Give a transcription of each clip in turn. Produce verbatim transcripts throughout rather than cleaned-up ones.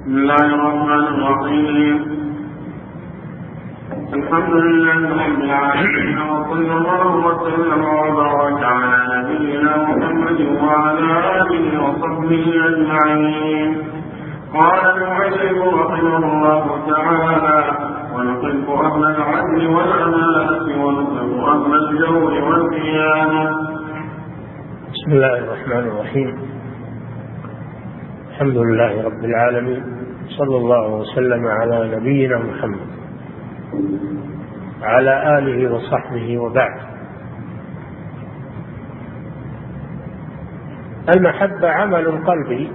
بسم الله الرحمن الرحيم. الحمد لله رب العالمين، وصلى الله وسلم وبارك على نبينا محمد وعلى آله وصحبه أجمعين. قال المؤلف رحمه الله تعالى: ونحب أهل العدل والأمانة ونحب أهل الجور والخيانة. بسم الله الرحمن الرحيم. الحمد لله رب العالمين، صلى الله وسلم على نبينا محمد وعلى آله وصحبه وبعد. المحبة عمل قلبي،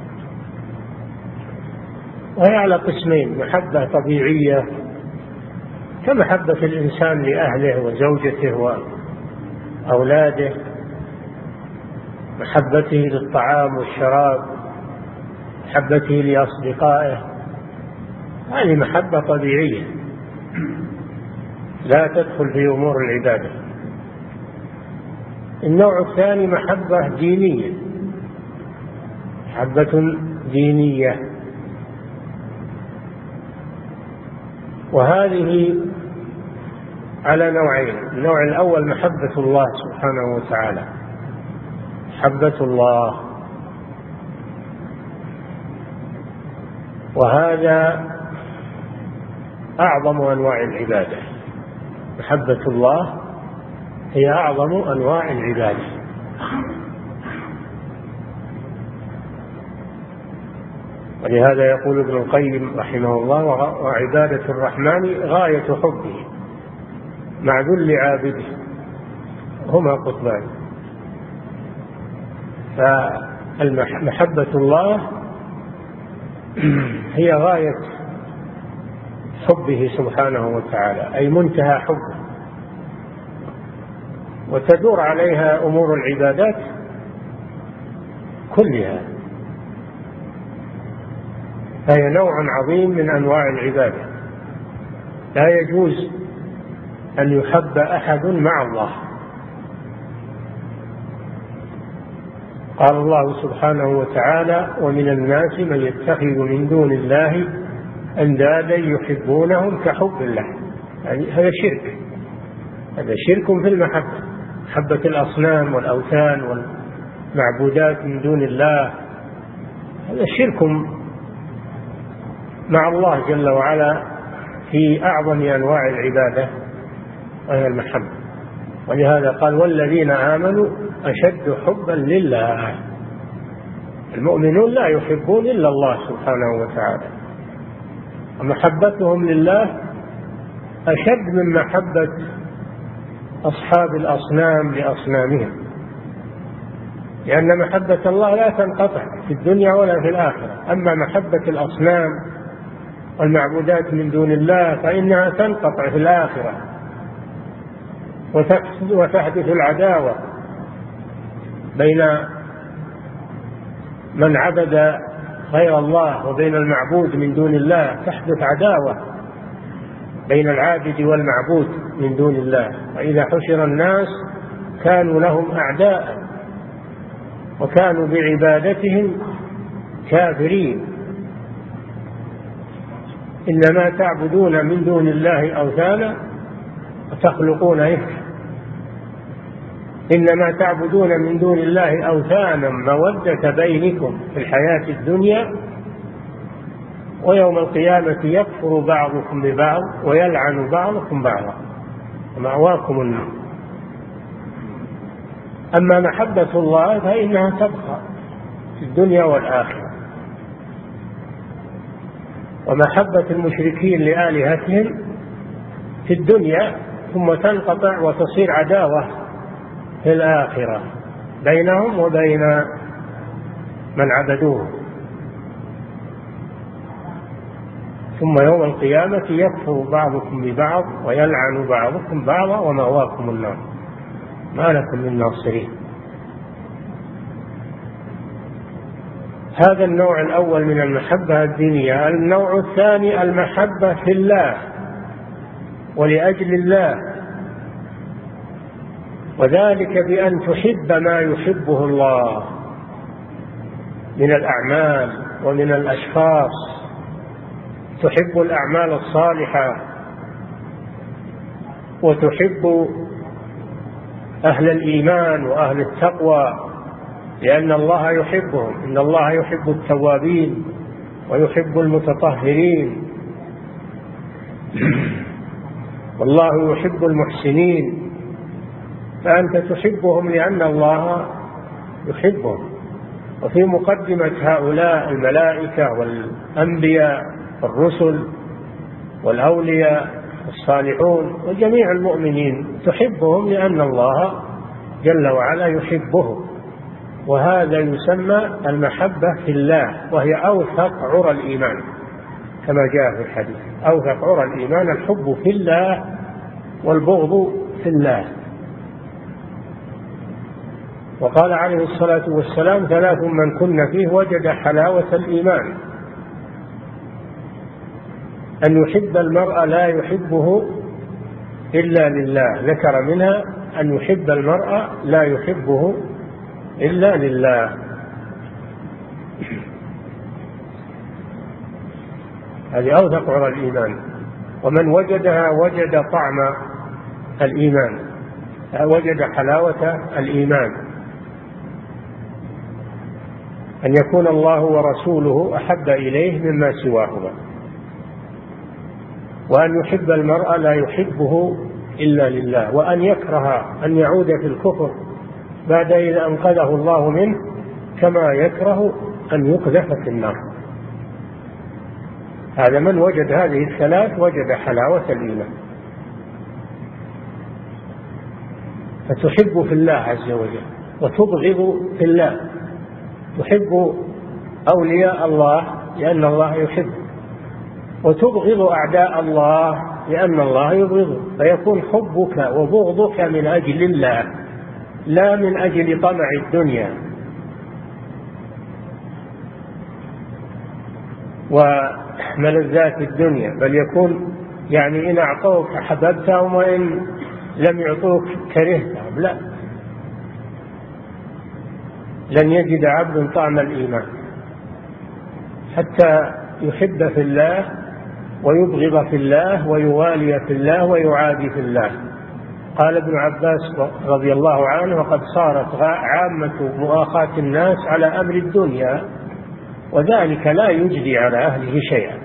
وهي على قسمين: محبة طبيعية كمحبة الإنسان لأهله وزوجته وأولاده، محبته للطعام والشراب، محبته لأصدقائه، هذه محبة طبيعية لا تدخل في أمور العبادة. النوع الثاني محبة دينية، محبة دينية، وهذه على نوعين: النوع الأول محبة الله سبحانه وتعالى، محبة الله، وهذا أعظم أنواع العبادة. محبة الله هي أعظم أنواع العبادة، ولهذا يقول ابن القيم رحمه الله: وعبادة الرحمن غاية حبه مع ذل عابده، هما قطبان. فمحبة الله هي غاية حبه سبحانه وتعالى، أي منتهى حبه، وتدور عليها أمور العبادات كلها، فهي نوع عظيم من أنواع العبادة. لا يجوز أن يحب أحد مع الله. قال الله سبحانه وتعالى: ومن الناس من يتخذ من دون الله أندادا يحبونهم كحب الله. يعني هذا شرك، هذا شرك في المحبة، محبة الأصنام والأوثان والمعبودات من دون الله، هذا شرك مع الله جل وعلا في أعظم أنواع العبادة، وهي المحبة. ولهذا قال: والذين آمنوا أشد حبا لله. المؤمنون لا يحبون إلا الله سبحانه وتعالى، ومحبتهم لله أشد من محبة أصحاب الأصنام لأصنامهم، لأن محبة الله لا تنقطع في الدنيا ولا في الآخرة. أما محبة الأصنام والمعبودات من دون الله فإنها تنقطع في الآخرة، وتحدث العداوة بين من عبد غير الله وبين المعبود من دون الله، تحدث عداوة بين العابد والمعبود من دون الله. وإذا حشر الناس كانوا لهم أعداء وكانوا بعبادتهم كافرين. إنما تعبدون من دون الله أوثانا وتخلقون إفكا، إنما تعبدون من دون الله أوثانا مودة بينكم في الحياة الدنيا، ويوم القيامة يكفر بعضكم ببعض ويلعن بعضكم بعضا ومأواكم النار. أما محبة الله فإنها تبقى في الدنيا والآخرة. ومحبة المشركين لآلهتهم في الدنيا ثم تنقطع وتصير عداوة في الآخرة بينهم وبين من عبدوه، ثم يوم القيامة يكفر بعضكم ببعض ويلعن بعضكم بعضا ومأواكم النار ما لكم من ناصرين. هذا النوع الأول من المحبة الدينية. النوع الثاني المحبة في الله ولأجل الله، وذلك بأن تحب ما يحبه الله من الأعمال ومن الأشخاص، تحب الأعمال الصالحة وتحب أهل الإيمان وأهل التقوى، لأن الله يحبهم. إن الله يحب التوابين ويحب المتطهرين، والله يحب المحسنين. فأنت تحبهم لأن الله يحبهم. وفي مقدمة هؤلاء الملائكة والأنبياء والرسل والأولياء الصالحون وجميع المؤمنين، تحبهم لأن الله جل وعلا يحبهم. وهذا يسمى المحبة في الله، وهي أوثق عرى الإيمان كما جاء في الحديث. أوثق عرى الإيمان الحب في الله والبغض في الله. وقال عليه الصلاة والسلام: ثلاث من كن فيه وجد حلاوة الإيمان: أن يحب المرء لا يحبه إلا لله. ذكر منها أن يحب المرء لا يحبه إلا لله. هذه أوثق عرى الإيمان. ومن وجدها وجد طعم الإيمان، وجد حلاوة الإيمان. أن يكون الله ورسوله أحب إليه مما سواهما، وأن يحب المرء لا يحبه إلا لله، وأن يكره أن يعود في الكفر بعد إذا أنقذه الله منه، كما يكره أن يقذف في النار. هذا من وجد هذه الثلاث وجد حلاوة الإيمان. فتحب في الله عز وجل وتبغض في الله. تحب أولياء الله لأن الله يحب، وتبغض أعداء الله لأن الله يبغضه. فيكون حبك وبغضك من أجل الله، لا من أجل طمع الدنيا وملذات الدنيا، بل يكون يعني إن أعطوك أحببتهم وإن لم يعطوك كرهتهم. لا، لن يجد عبد طعم الإيمان حتى يحب في الله ويبغض في الله ويوالي في الله ويعادي في الله. قال ابن عباس رضي الله عنه: وقد صارت عامة مؤاخاة الناس على أمر الدنيا، وذلك لا يجدي على أهله شيئا.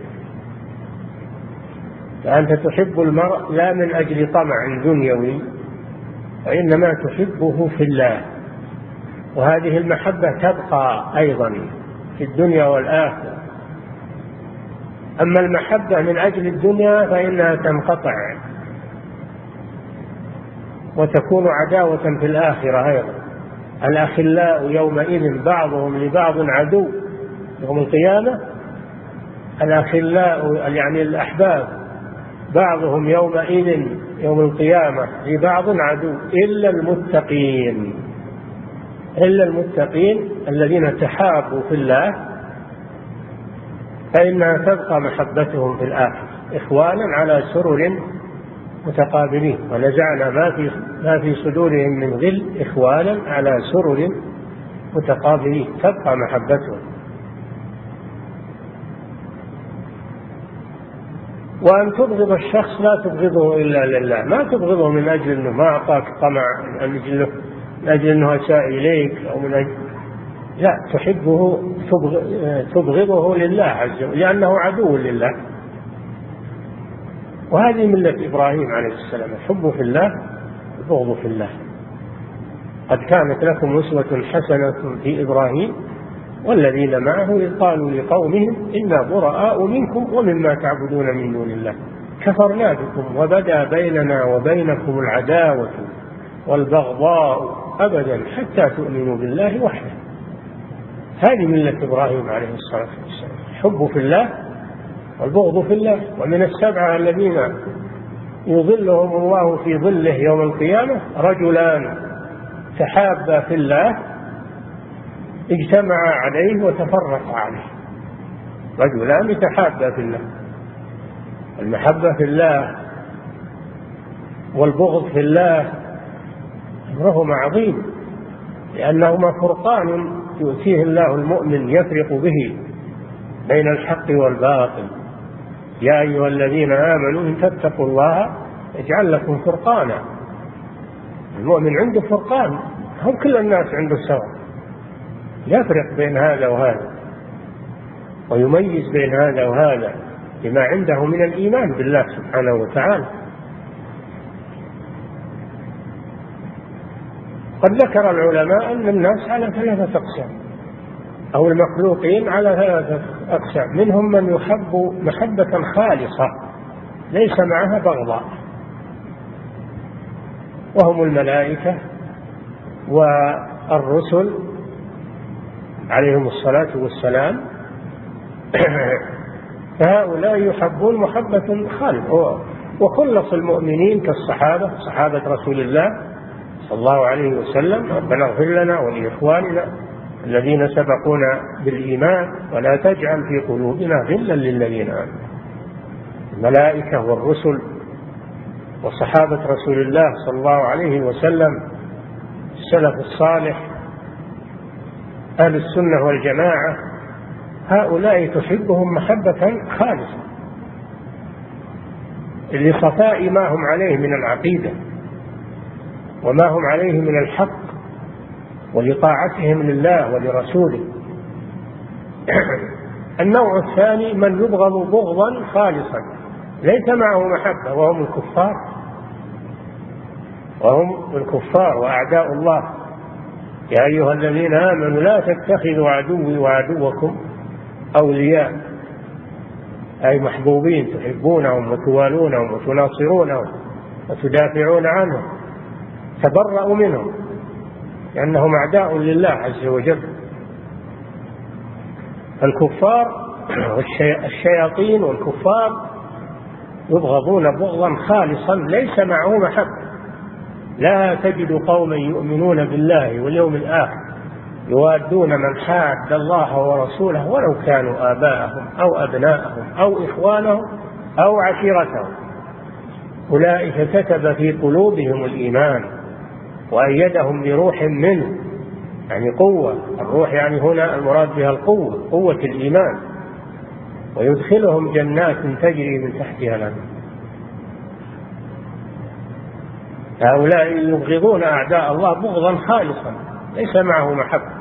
فأنت تحب المرء لا من أجل طمع دنيوي، وإنما تحبه في الله. وهذه المحبة تبقى أيضا في الدنيا والآخرة. أما المحبة من أجل الدنيا فإنها تنقطع وتكون عداوة في الآخرة أيضا. الأخلاء يومئذ بعضهم لبعض عدو يوم القيامة. الأخلاء يعني الأحباب بعضهم يومئذ يوم القيامة لبعض عدو إلا المتقين. إلا المتقين الذين تحابوا في الله فإنها تبقى محبتهم في الآخرة إخوانا على سرر متقابلين. ونزعنا ما في ما في صدورهم من غل إخوانا على سرر متقابلين، تبقى محبتهم. وأن تبغض الشخص لا تبغضه إلا لله، ما تبغضه من أجل أنه ما أعطاك طمع، من أجل من أجل أنه أساء إليك أو من أجل، لا، تحبه تبغضه لله عز وجل لأنه عدو لله. وهذه ملة إبراهيم عليه السلام: الحب في الله البغض في الله. قد كانت لكم أسوة حسنة في إبراهيم والذين معه إذ قالوا لقومهم إنا براء منكم ومما تعبدون من دون الله كفرنا بكم وبدا بيننا وبينكم العداوة والبغضاء أبدا حتى تؤمنوا بالله وحده. هذه ملة إبراهيم عليه الصلاة والسلام: الحب في الله والبغض في الله. ومن السبعة الذين يظلهم الله في ظله يوم القيامة رجلان تحابا في الله اجتمعا عليه وتفرقا عليه. رجلان يتحابا في الله. المحبة في الله والبغض في الله أمرهما عظيم، لأنهما فرقان يؤتيه الله المؤمن يفرق به بين الحق والباطل. يا أيها الذين آمنوا إن تتقوا الله يجعل لكم فرقانا. المؤمن عنده فرقان، هم كل الناس عنده سواء، يفرق بين هذا وهذا ويميز بين هذا وهذا بما عنده من الإيمان بالله سبحانه وتعالى. قد ذكر العلماء أن الناس على ثلاثة أقسام، أو المخلوقين على ثلاثة أقسام: منهم من يحب محبة خالصة ليس معها بغضاء، وهم الملائكة والرسل عليهم الصلاة والسلام، فهؤلاء يحبون محبة خالصة. وخلص المؤمنين كالصحابة، صحابة رسول الله صلى الله عليه وسلم: ربنا اغفر لنا ولإخواننا الذين سبقونا بالإيمان ولا تجعل في قلوبنا غلا للذين آمنوا. الملائكة والرسل وصحابة رسول الله صلى الله عليه وسلم، السلف الصالح، أهل السنة والجماعة، هؤلاء تحبهم محبة خالصة لصفاء ما هم عليه من العقيدة وما هم عليه من الحق ولطاعتهم لله ولرسوله. النوع الثاني من يبغض بغضا خالصا ليس معه محبة، وهم الكفار وهم الكفار وأعداء الله. يا أيها الذين آمنوا لا تتخذوا عدوي وعدوكم أولياء، أي محبوبين تحبونهم وتوالونهم وتناصرونهم وتدافعون عنهم، تبرأوا منهم لأنهم أعداء لله عز وجل. الكفار والشياطين والكفار يبغضون بغضا خالصا ليس معه محبة. لا تجد قوما يؤمنون بالله واليوم الآخر يوادون من حاد الله ورسوله ولو كانوا آباءهم أو أبناءهم أو إخوانهم أو عشيرتهم، أولئك كتب في قلوبهم الإيمان وأيدهم بروح منه، يعني قوة. الروح يعني هنا المراد بها القوة، قوة الإيمان، ويدخلهم جنات تجري من تحتها الأنهار. هؤلاء يبغضون أعداء الله بغضا خالصا ليس معه محبة.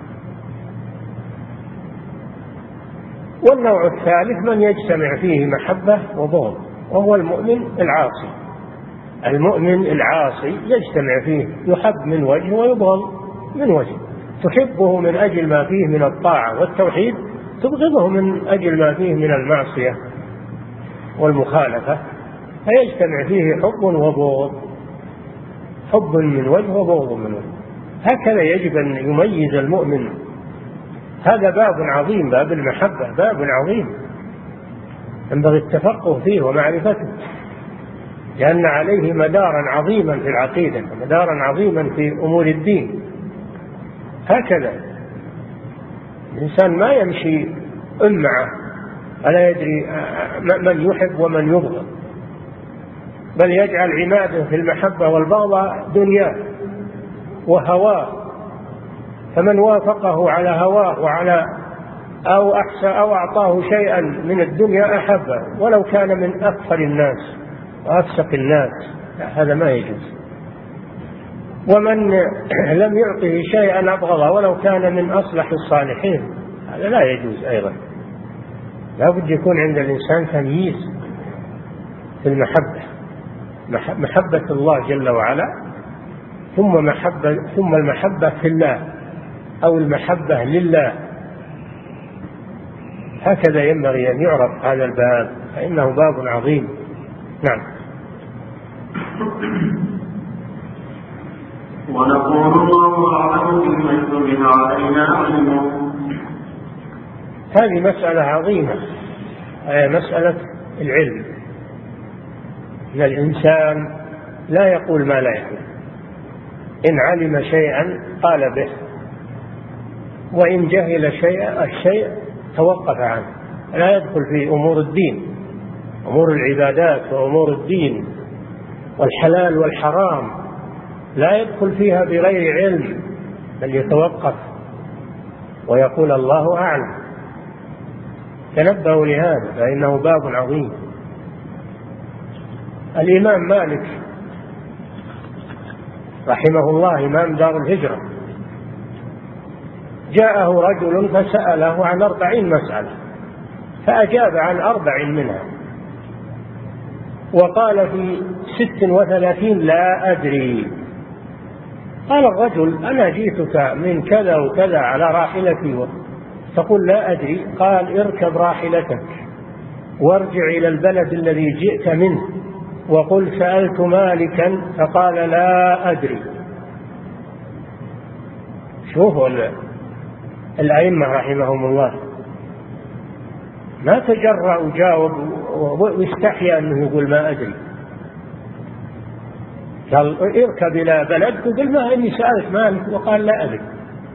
والنوع الثالث من يجتمع فيه محبة وبغض، وهو المؤمن العاصي. المؤمن العاصي يجتمع فيه يحب من وجه ويبغض من وجه، تحبه من أجل ما فيه من الطاعة والتوحيد، تبغضه من أجل ما فيه من المعصية والمخالفة، فيجتمع فيه حب وبغض، حب من وجه وبغض من وجه. هكذا يجب أن يميز المؤمن. هذا باب عظيم، باب المحبة باب عظيم ينبغي التفقه فيه ومعرفته، لأن عليه مدارا عظيما في العقيدة ومدارا عظيما في أمور الدين. هكذا الإنسان ما يمشي أمعه ألا يدري من يحب ومن يبغض، بل يجعل عماده في المحبة والبغض دنياه وهواه، فمن وافقه على هواه وعلى أو أحسن أو أعطاه شيئا من الدنيا أحبه ولو كان من أكثر الناس وأفسق الناس، هذا ما يجوز. ومن لم يعطه شيئا أبغضه ولو كان من أصلح الصالحين، هذا لا يجوز أيضا. لا بد يكون عند الإنسان تمييز في المحبة، محبة الله جل وعلا، ثم محبة ثم المحبة في الله أو المحبة لله. هكذا ينبغي أن يعرف هذا الباب، فإنه باب عظيم. نعم. ونقول الله أعلم بما اشتبه علينا علمه. هذه مسألة عظيمة، هي مسألة العلم. إن الإنسان لا يقول ما لا يعلم، إن علم شيئا قال به، وإن جهل شيئا الشيء توقف عنه. لا يدخل في أمور الدين، أمور العبادات وأمور الدين والحلال والحرام، لا يدخل فيها بغير علم، بل يتوقف ويقول الله أعلم. تنبهوا لهذا فإنه باب عظيم. الإمام مالك رحمه الله إمام دار الهجرة جاءه رجل فسأله عن أربعين مسألة فأجاب عن أربع منها وقال في ست وثلاثين لا أدري. قال الرجل أنا جئتك من كذا وكذا على راحلتي تقول لا أدري. قال اركب راحلتك وارجع إلى البلد الذي جئت منه وقل سألت مالكا فقال لا أدري. شوفوا الأئمة رحمهم الله ما تجرأ وجاوب واستحيا أنه يقول ما أدري. قال اركب إلى بلدك وقل ما إني سألت مالك وقال لا أدري.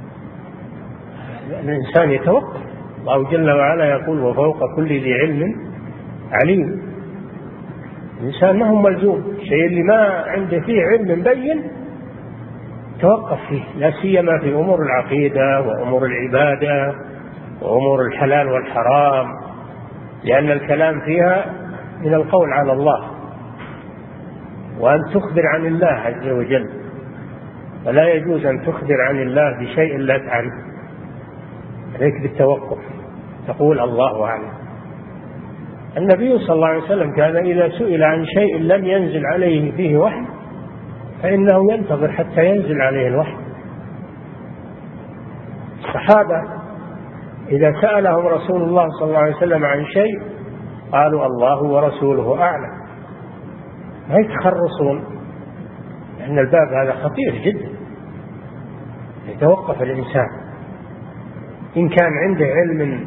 الإنسان يتوقف. الله جل وعلا يقول وفوق كل ذي علم عليم. الإنسان ما هو ملزوم شيء اللي ما عنده فيه علم بين توقف فيه، لا سيما في أمور العقيدة وأمور العبادة وأمور الحلال والحرام، لأن الكلام فيها من القول على الله وأن تخبر عن الله عز وجل، فلا يجوز أن تخبر عن الله بشيء لا تعرف، عليك بالتوقف تقول الله أعلم. النبي صلى الله عليه وسلم كان إذا سئل عن شيء لم ينزل عليه فيه وحي فإنه ينتظر حتى ينزل عليه الوحي. الصحابة إذا سألهم رسول الله صلى الله عليه وسلم عن شيء قالوا الله ورسوله أعلم، ما يتخرصون، لأن الباب هذا خطير جدا. يتوقف الإنسان إن كان عنده علم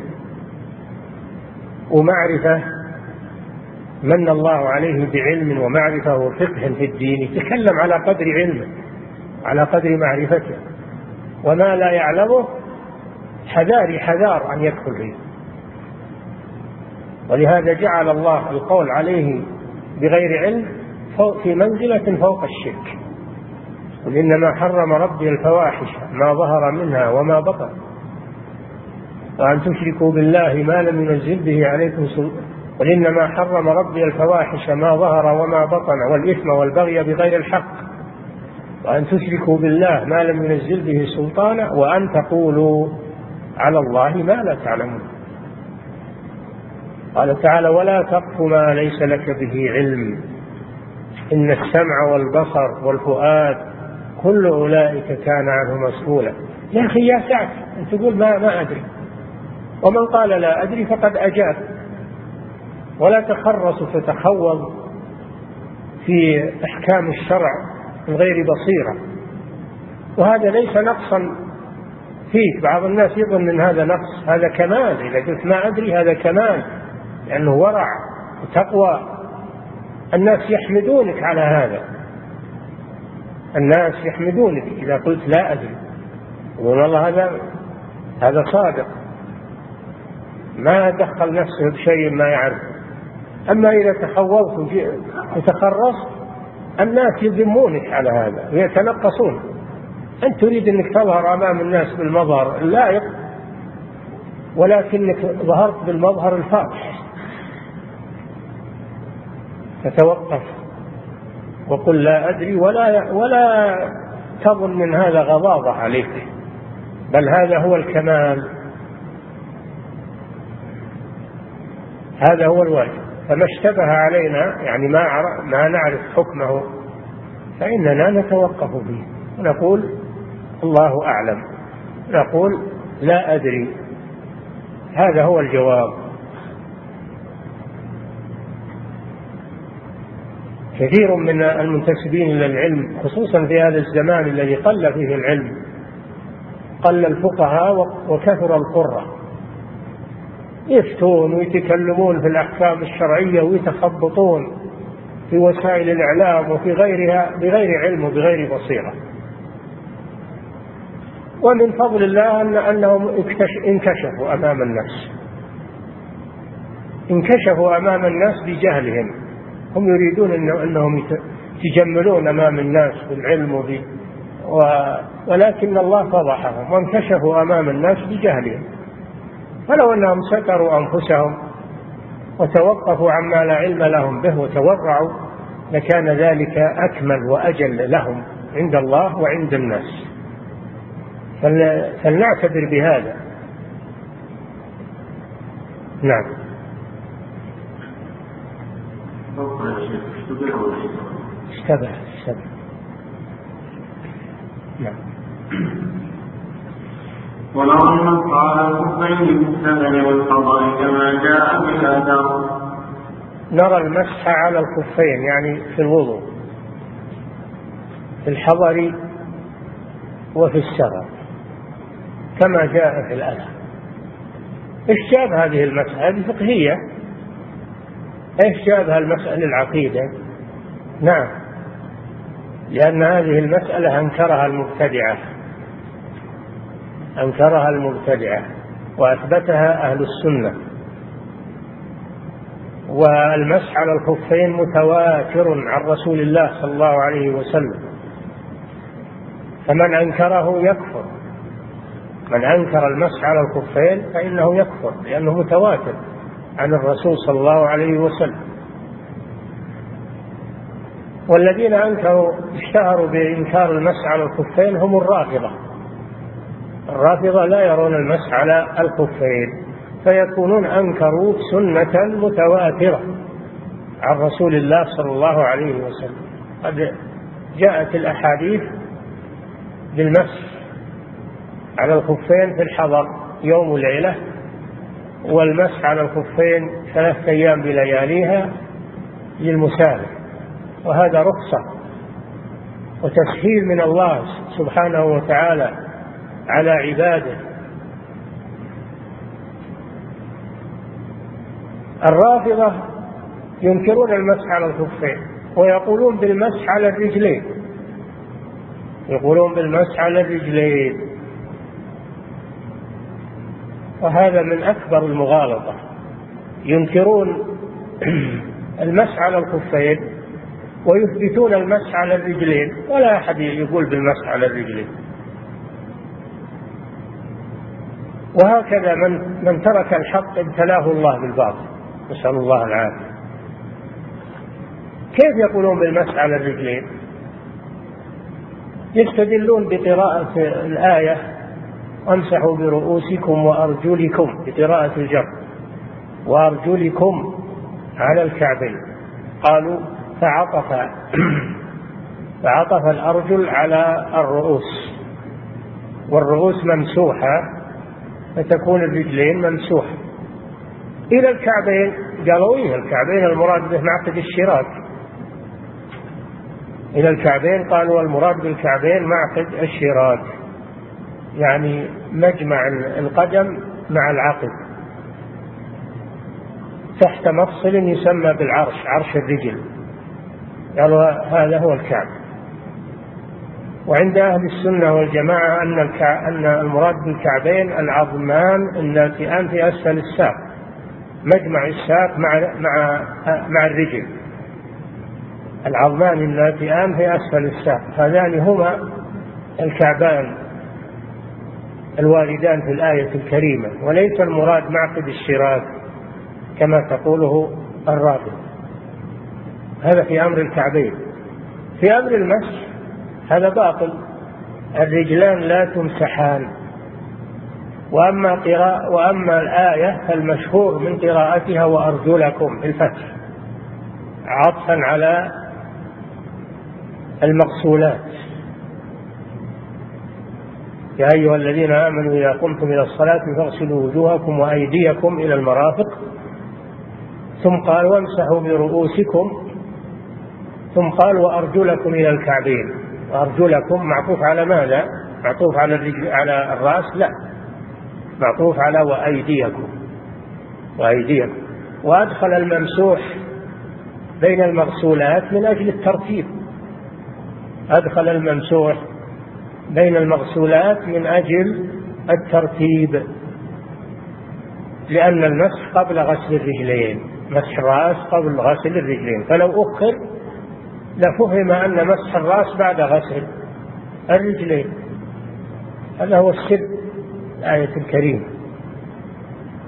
ومعرفة من الله عليه بعلم ومعرفة وفقه في الدين يتكلم على قدر علمه على قدر معرفته، وما لا يعلمه حذار حذار أن يدخل فيه. ولهذا جعل الله القول عليه بغير علم في منزلة فوق الشرك. قل إنما حرم ربي الفواحش ما ظهر منها وما بطن وأن تشركوا بالله ما لم ينزل به عليكم سلطان. قل إنما حرم ربي الفواحش ما ظهر وما بطن والإثم والبغي بغير الحق وأن تشركوا بالله ما لم ينزل به سلطانا وأن تقولوا على الله ما لا تعلمون. قال تعالى ولا تقف ما ليس لك به علم إن السمع والبصر والفؤاد كل أولئك كان عنه مسؤولا. يا أخي يا سعد أن تقول ما, ما أدري، ومن قال لا أدري فقد أجاب. ولا تخرص فتخوض في أحكام الشرع من غير بصيرة، وهذا ليس نقصا فيك. بعض الناس يظن أن هذا نقص، هذا كمال. إذا قلت ما أدري هذا كمال، لأنه ورع وتقوى. الناس يحمدونك على هذا، الناس يحمدونك إذا قلت لا أدري، يقول والله هذا هذا صادق ما دخل نفسه بشيء ما يعرف. أما إذا تخوضت وتخرصت الناس يذمونك على هذا ويتنقصون. أنت تريد أنك تظهر أمام الناس بالمظهر اللائق، ولكنك ظهرت بالمظهر الفاحش. فتوقف وقل لا أدري، ولا ولا تظن من هذا غضاضة عليك، بل هذا هو الكمال، هذا هو الواجب. فما اشتبه علينا يعني ما ما نعرف حكمه فإننا نتوقف فيه ونقول الله أعلم، نقول لا أدري، هذا هو الجواب. كثير من المنتسبين إلى العلم خصوصا في هذا الزمان الذي قل فيه العلم، قل الفقهاء وكثر القراء، يفتون ويتكلمون في الأحكام الشرعية ويتخبطون في وسائل الإعلام وفي غيرها بغير علم وبغير بصيرة. ومن فضل الله أن أنهم انكشفوا أمام الناس، انكشفوا أمام الناس بجهلهم. هم يريدون أنهم يتجملون أمام الناس بالعلم وب... و... ولكن الله فضحهم وانكشفوا أمام الناس بجهلهم. فلو أنهم ستروا أنفسهم وتوقفوا عما لا علم لهم به وتورعوا لكان ذلك أكمل وأجل لهم عند الله وعند الناس. فلنعتبر بهذا. نعم. اشتبه اشتبه. نعم. ولو المسح على الخفين بالسبع والفضل كما جاء في الأثر. نرى المسح على الخفين يعني في الوضوء في الحضر وفي السفر كما جاء في الأثر. ايش جاب هذه المسألة؟ هذه فقهية. ايش جابها المسألة العقيدة؟ نعم، لأن هذه المسألة أنكرها المبتدعة أنكرها المبتدعة وأثبتها أهل السنة. والمسح على الخفين متواتر عن رسول الله صلى الله عليه وسلم، فمن أنكره يكفر. من أنكر المسح على الخفين فإنه يكفر لأنه متواتر عن الرسول صلى الله عليه وسلم. والذين أنكروا اشتهروا بإنكار المسح على الخفين هم الرافضة. الرافضة لا يرون المسح على الخفين، فيكونون أنكروا سنة متواترة عن رسول الله صلى الله عليه وسلم. قد جاءت الأحاديث بالمسح على الخفين في الحضر يوم وليلة، والمسح على الخفين ثلاثة أيام بلياليها للمسافر، وهذا رخصة وتسهيل من الله سبحانه وتعالى على عباده. الرافضة ينكرون المسح على الخفين ويقولون بالمسح على الرجلين يقولون بالمسح على الرجلين وهذا من أكبر المغالطة. ينكرون المسح على الخفين ويثبتون المسح على الرجلين، ولا أحد يقول بالمسح على الرجلين. وهكذا من من ترك الحق ابتلاه الله بالباطل، نسأل الله العافية. كيف يقولون بالمسح على الرجلين؟ يستدلون بقراءة الآية وامسحوا برؤوسكم وأرجلكم بقراءة الجر وأرجلكم على الكعبين. قالوا فعطف فعطف الأرجل على الرؤوس، والرؤوس ممسوحة فتكون الرجلين ممسوحة إلى الكعبين. قالوا إيه الكعبين المراد به معقد الشراك. إلى الكعبين قالوا المراد بالكعبين معقد الشراك، يعني مجمع القدم مع العقد تحت مفصل يسمى بالعرش، عرش الرجل. قالوا هذا هو الكعب. وعند أهل السنة والجماعة أن أن المراد بالكعبين العظمان الناتئان في أسفل الساق، مجمع الساق مع مع مع الرجل، العظمان الناتئان في أسفل الساق، هذان هما الكعبان الواردان في الآية الكريمة، وليس المراد معقد الشراك كما تقوله الرافضة. هذا في أمر الكعبين. في أمر المسح هذا باطل، الرجلان لا تمسحان. وأما قراءة وأما الآية فالمشهور من قراءتها وأرجلكم بالفتح عطفا على المغسولات. يا أيها الذين آمنوا إذا قمتم إلى الصلاة فاغسلوا وجوهكم وأيديكم إلى المرافق، ثم قال وامسحوا برؤوسكم، ثم قال وأرجلكم إلى الكعبين. وأرجلكم معطوف على ماذا؟ معطوف على الرجل على الرأس؟ لا، معطوف على وأيديكم وأيديكم. وأدخل الممسوح بين المغسولات من أجل الترتيب، أدخل الممسوح بين المغسولات من أجل الترتيب، لأن المسح قبل غسل الرجلين، مسح الرأس قبل غسل الرجلين، فلو أخر لفهم أن مسح الرأس بعد غسل الرجلين. هذا هو السر الآية الكريمة.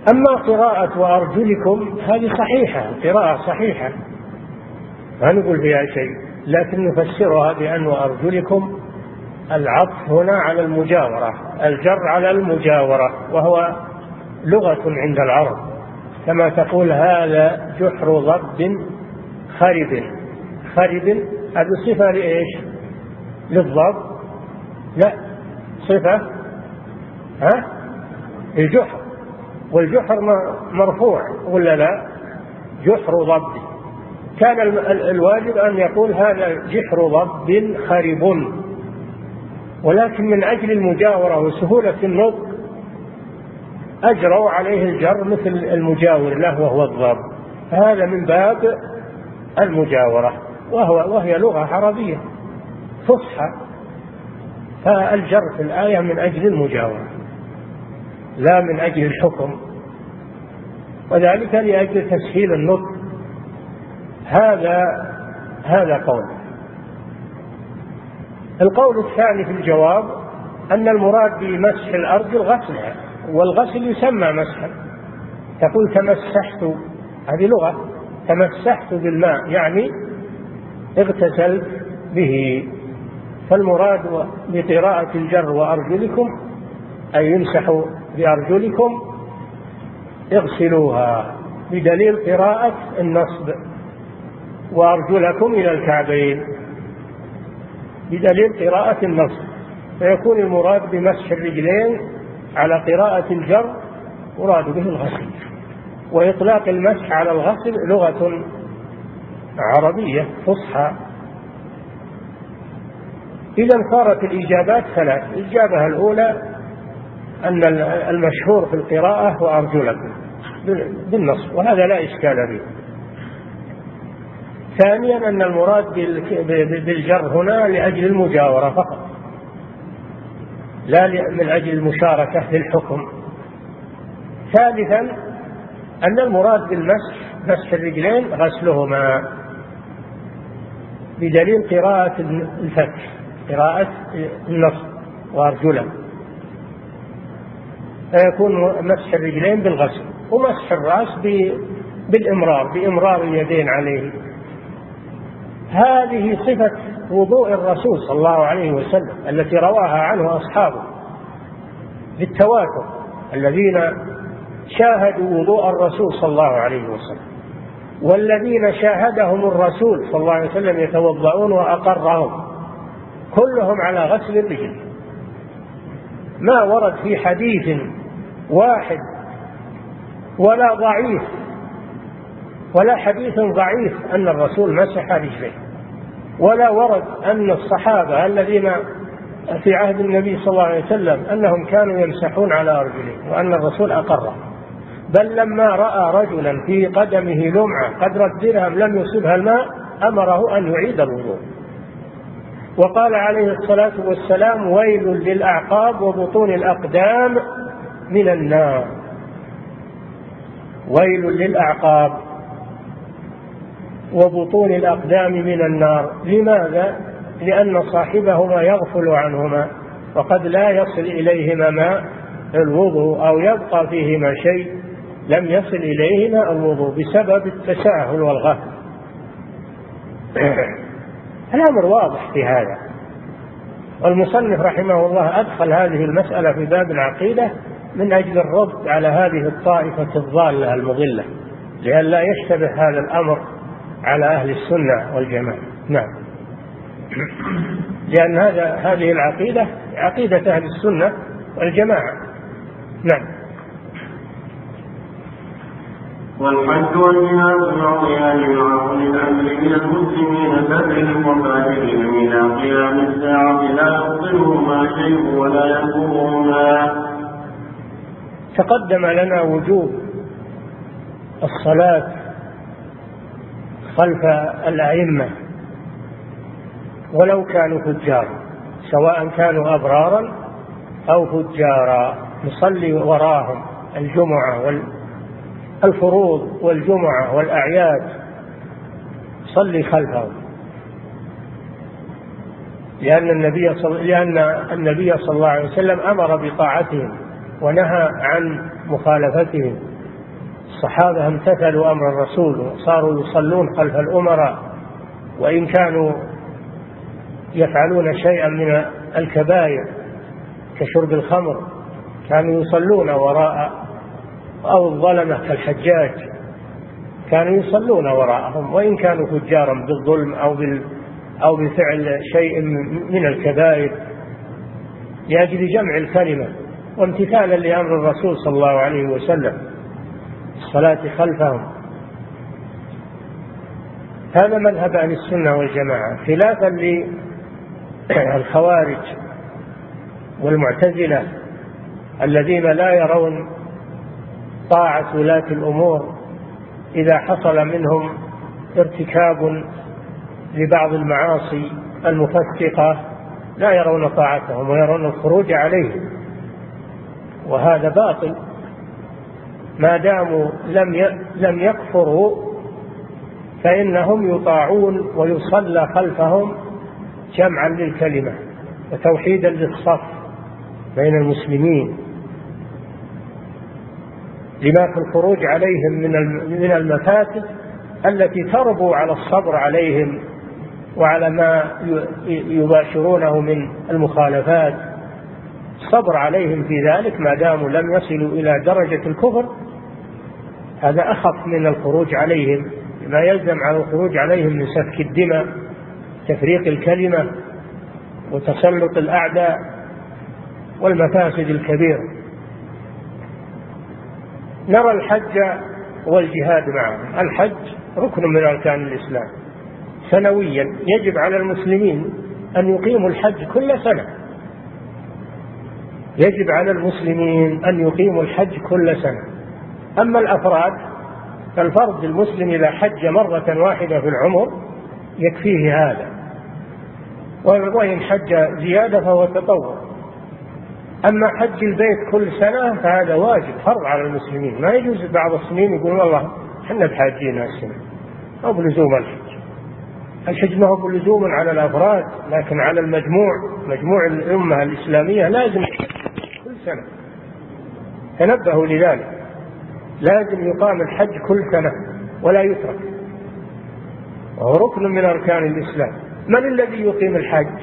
أما قراءة وأرجلكم هذه صحيحة، قراءة صحيحة ما نقول فيها شيء، لكن نفسرها بأن وأرجلكم العطف هنا على المجاورة، الجر على المجاورة، وهو لغة عند العرب، كما تقول هذا جحر ضب خرب. خرب هذه صفة لإيش؟ للضب؟ لا، صفة ها الجحر، والجحر مرفوع ولا لا؟ جحر ضب. كان الواجب أن يقول هذا جحر ضب خرب، ولكن من أجل المجاورة وسهولة النطق أجروا عليه الجر مثل المجاور له وهو الضب، هذا من باب المجاورة، وهو وهي لغة عربية فصحى، فالجر في الآية من أجل المجاورة لا من أجل الحكم، وذلك لأجل تسهيل النطق. هذا هذا قول. القول الثاني في الجواب أن المراد بمسح الأرض غسلها، والغسل يسمى مسحا. تقول تمسحت، هذه لغة، تمسحت بالماء يعني اغتسلت به. فالمراد بقراءة الجر وأرجلكم أي يمسحوا بأرجلكم اغسلوها، بدليل قراءة النصب وأرجلكم إلى الكعبين، بدليل قراءة النصب، فيكون المراد بمسح الرجلين على قراءة الجر مراد به الغسل. وإطلاق المسح على الغسل لغة عربية فصحى. إذا صارت الإجابات ثلاث. الإجابة الأولى أن المشهور في القراءة وأرجلكم بالنصب، وهذا لا إشكال به. ثانيا أن المراد بالجر هنا لأجل المجاورة فقط، لا من أجل المشاركة في الحكم. ثالثا أن المراد بالمسح مسح الرجلين غسلهما، بدليل قراءة الفتح، قراءة النصب وأرجلهم، فيكون مسح الرجلين بالغسل، ومسح الرأس بالإمرار، بإمرار اليدين عليه. هذه صفة وضوء الرسول صلى الله عليه وسلم التي رواها عنه أصحابه بالتواتر، الذين شاهدوا وضوء الرسول صلى الله عليه وسلم، والذين شاهدهم الرسول صلى الله عليه وسلم يتوضؤون وأقرهم، كلهم على غسل الرجل. ما ورد في حديث واحد ولا ضعيف ولا حديث ضعيف أن الرسول مسح رجليه، ولا ورد أن الصحابة الذين في عهد النبي صلى الله عليه وسلم أنهم كانوا يمسحون على أرجلهم وأن الرسول أقره، بل لما رأى رجلا في قدمه لمعة قدر الدرهم لم يصبها الماء أمره أن يعيد الوضوء، وقال عليه الصلاة والسلام ويل للأعقاب وبطون الأقدام من النار. ويل للأعقاب وبطون الأقدام من النار. لماذا؟ لأن صاحبهما يغفل عنهما، وقد لا يصل إليهما ماء الوضوء أو يبقى فيهما شيء لم يصل إليهما الوضوء بسبب التساهل والغفل. الأمر واضح في هذا، والمصنف رحمه الله أدخل هذه المسألة في باب العقيدة من أجل الرد على هذه الطائفة الضالة المضلة، لئلا يشتبه هذا الأمر على أهل السنة والجماعة. نعم، لأن هذا هذه العقيدة عقيدة أهل السنة والجماعة. نعم. والحج والجهاد يعطيان العقل الأمر من المسلمين برهم وفاجرهم إلى قيام الساعة لا يبطلهما شيء ولا يضرهما. تقدم لنا وجوب الصلاة خلف الأئمة ولو كانوا فجارا، سواء كانوا أبرارا أو فجارا، نصلي وراهم الجمعة والفروض والجمعة والأعياد، صلي خلفهم، لأن النبي صلى لأن النبي صلى الله عليه وسلم أمر بطاعتهم ونهى عن مخالفتهم الصحابة امتثلوا أمر الرسول وصاروا يصلون خلف الأمراء، وإن كانوا يفعلون شيئا من الكبائر كشرب الخمر كانوا يصلون وراء، أو الظلمة كالحجاج كانوا يصلون وراءهم وإن كانوا فجارا بالظلم أو بال أو بفعل شيء من الكبائر، لأجل جمع الكلمة وامتثالا لأمر الرسول صلى الله عليه وسلم الصلاة خلفهم. هذا مذهب أهل السنة والجماعة، خلافا للخوارج والمعتزلة الذين لا يرون طاعة ولاة الأمور إذا حصل منهم ارتكاب لبعض المعاصي المفسقة، لا يرون طاعتهم ويرون الخروج عليهم، وهذا باطل ما داموا لم لم يكفروا، فإنهم يطاعون ويصلى خلفهم جمعا للكلمة وتوحيدا للصف بين المسلمين، لما في الخروج عليهم من المفاسد التي تربو على الصبر عليهم وعلى ما يباشرونه من المخالفات. الصبر عليهم في ذلك ما داموا لم يصلوا إلى درجة الكفر هذا أخف من الخروج عليهم، ما يلزم على الخروج عليهم من سفك الدماء، تفريق الكلمة، وتسلط الأعداء والمفاسد الكبيرة. نرى الحج والجهاد معه. الحج ركن من أركان الإسلام سنويا، يجب على المسلمين أن يقيموا الحج كل سنة، يجب على المسلمين أن يقيموا الحج كل سنة. أما الأفراد فالفرد المسلم إذا حج مرة واحدة في العمر يكفيه هذا، وإن حج زيادة فهو تطوع. أما حج البيت كل سنة فهذا واجب فرض على المسلمين، ما يجوز بعض السنين يقول والله احنا بحاجين هالسنة أو بلزوم الحج. الحج ما هو بلزوم على الأفراد، لكن على المجموع، مجموع الأمة الإسلامية لازم كل سنة. تنبهوا لذلك، لازم يقام الحج كل سنة ولا يترك، وهو ركن من أركان الإسلام. من الذي يقيم الحج؟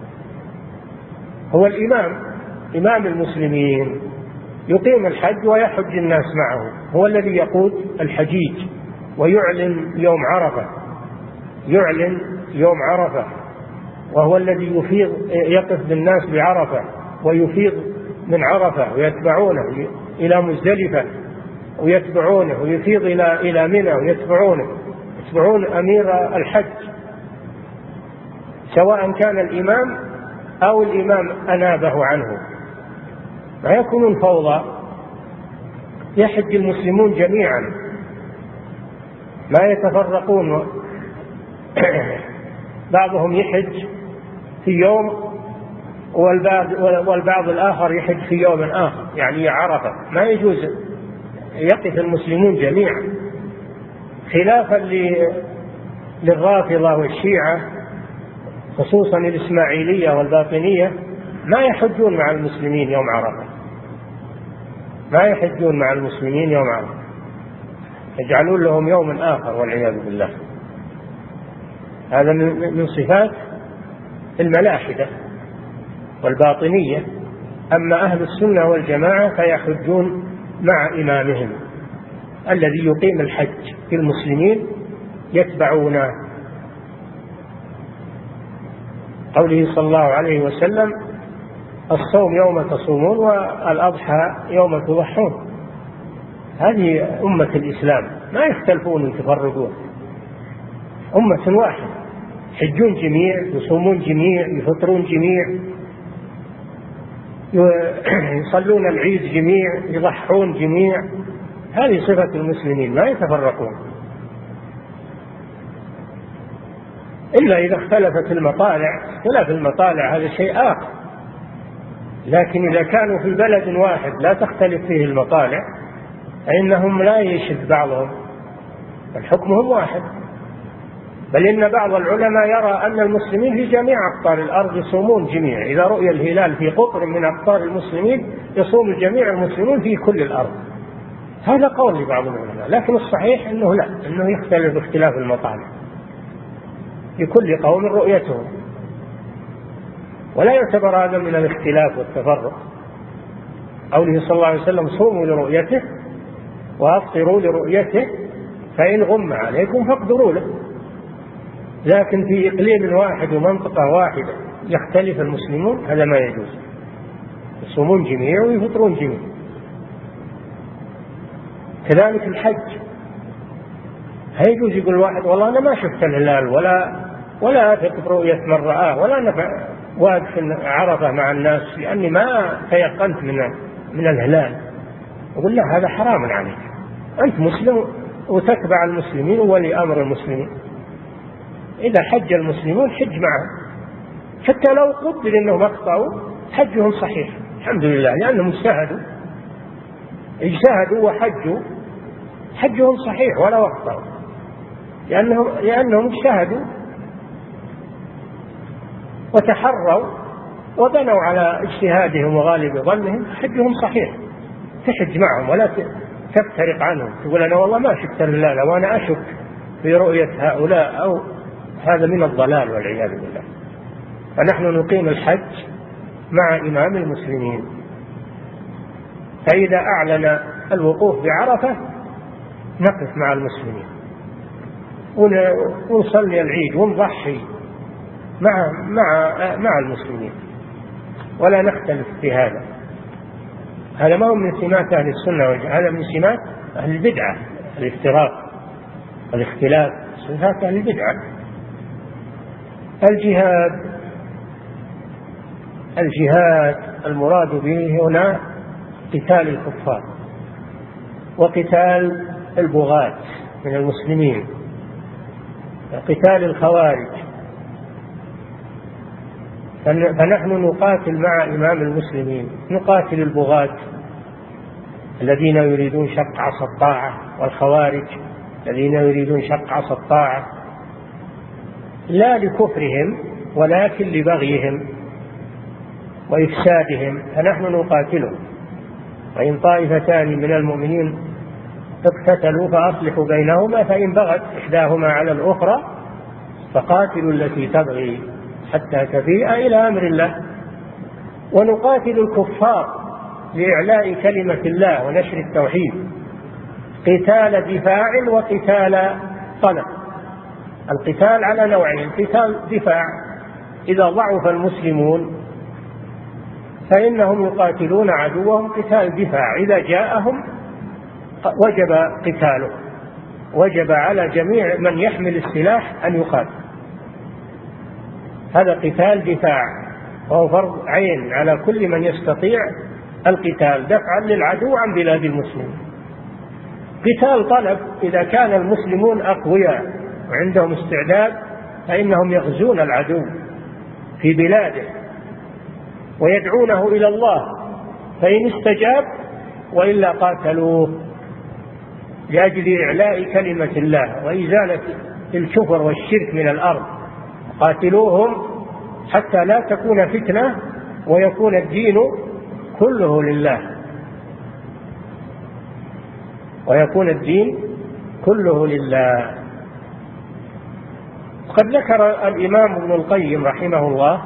هو الإمام، إمام المسلمين يقيم الحج ويحج الناس معه، هو الذي يقود الحجيج ويعلن يوم عرفة، يعلن يوم عرفة، وهو الذي يفيض يقف بالناس بعرفة ويفيض من عرفة ويتبعونه إلى مزدلفة ويتبعونه، ويفيض إلى إلى منى ويتبعونه، يتبعون أمير الحج سواء كان الإمام أو الإمام أنابه عنه، ما يكونون فوضى. يحج المسلمون جميعا ما يتفرقون، بعضهم يحج في يوم والبعض, والبعض الآخر يحج في يوم آخر، يعني عرفة ما يجوز، يقف المسلمون جميعا، خلافا للرافضة والشيعة خصوصا الإسماعيلية والباطنية، ما يحجون مع المسلمين يوم عرفة، ما يحجون مع المسلمين يوم عرفة، يجعلون لهم يوم آخر والعياذ بالله. هذا من صفات الملاحدة والباطنية. أما أهل السنة والجماعة فيحجون مع إمامهم الذي يقيم الحج في المسلمين، يتبعونه. قوله صلى الله عليه وسلم الصوم يوم تصومون والأضحى يوم تضحون. هذه أمة الإسلام ما يختلفون يتفرقون، أمة واحدة، يحجون جميع، يصومون جميع، يفطرون جميع، يصلون العيد جميع، يضحون جميع. هذه صفة المسلمين، ما يتفرقون إلا إذا اختلفت المطالع. اختلاف المطالع هذا شيء آخر، لكن إذا كانوا في بلد واحد لا تختلف فيه المطالع فإنهم لا يشد بعضهم، الحكمهم واحد. بل إن بعض العلماء يرى أن المسلمين في جميع أقطار الأرض يصومون جميع، إذا رؤي الهلال في قطر من أقطار المسلمين يصوم جميع المسلمين في كل الأرض هذا قول لبعض العلماء، لكن الصحيح أنه لا، أنه يختلف باختلاف المطالع، لكل قوم رؤيتهم، ولا يعتبر هذا من الاختلاف والتفرق. قوله صلى الله عليه وسلم صوموا لرؤيته وأفطروا لرؤيته فإن غم عليكم فاقدروا له. لكن في إقليم واحد ومنطقة واحدة يختلف المسلمون هذا ما يجوز، يصومون جميع ويفطرون جميع. كذلك الحج، هل يجوز يقول واحد والله أنا ما شفت الهلال ولا ولا أثق برؤية من رآه ولا أنا واقف عرفة مع الناس لأني ما تيقنت من من الهلال؟ أقول لا، هذا حرام عليك، أنت مسلم وتتبع المسلمين وولي أمر المسلمين، إذا حج المسلمون حج معهم، حتى لو قدر أنهم أخطأوا حجهم صحيح الحمد لله، لأنهم اجتهدوا اجتهدوا وحجوا، حجهم صحيح ولو أخطأوا، لأنهم لأنهم اجتهدوا وتحروا وبنوا على اجتهادهم وغالب ظنهم، حجهم صحيح، تحج معهم ولا تفترق عنهم، تقول أنا والله ما شفت الهلال وأنا أشك في رؤية هؤلاء، أو هذا من الضلال والعياذ بالله. فنحن نقيم الحج مع إمام المسلمين، فإذا أعلن الوقوف بعرفة نقف مع المسلمين ونصلي العيد ونضحي مع مع مع المسلمين، ولا نختلف في هذا. هذا ما هو من سمات أهل السنة والجماعة، هذا من سمات أهل البدعة، الافتراق الاختلاف، صفات أهل البدعة. الجهاد الجهاد المراد به هنا قتال الكفار وقتال البغاة من المسلمين، قتال الخوارج. فنحن نقاتل مع إمام المسلمين، نقاتل البغاة الذين يريدون شق عصا الطاعة، والخوارج الذين يريدون شق عصا الطاعة، لا لكفرهم ولكن لبغيهم وإفسادهم، فنحن نقاتلهم. وإن طائفتان من المؤمنين اقتتلوا فأصلحوا بينهما، فإن بغت إحداهما على الأخرى فقاتلوا التي تبغي حتى تفيء إلى أمر الله. ونقاتل الكفار لإعلاء كلمة الله ونشر التوحيد، قتال دفاع وقتال طلب. القتال على نوعين: قتال دفاع إذا ضعف المسلمون فإنهم يقاتلون عدوهم قتال دفاع، إذا جاءهم وجب قتاله، وجب على جميع من يحمل السلاح أن يقاتل. هذا قتال دفاع، وهو فرض عين على كل من يستطيع القتال دفعا للعدو عن بلاد المسلمين. قتال طلب إذا كان المسلمون أقوياء وعندهم استعداد فإنهم يغزون العدو في بلاده ويدعونه إلى الله، فإن استجاب وإلا قاتلوه لأجل إعلاء كلمة الله وإزالة الكفر والشرك من الأرض. قاتلوهم حتى لا تكون فتنة ويكون الدين كله لله، ويكون الدين كله لله. قد ذكر الإمام ابن القيم رحمه الله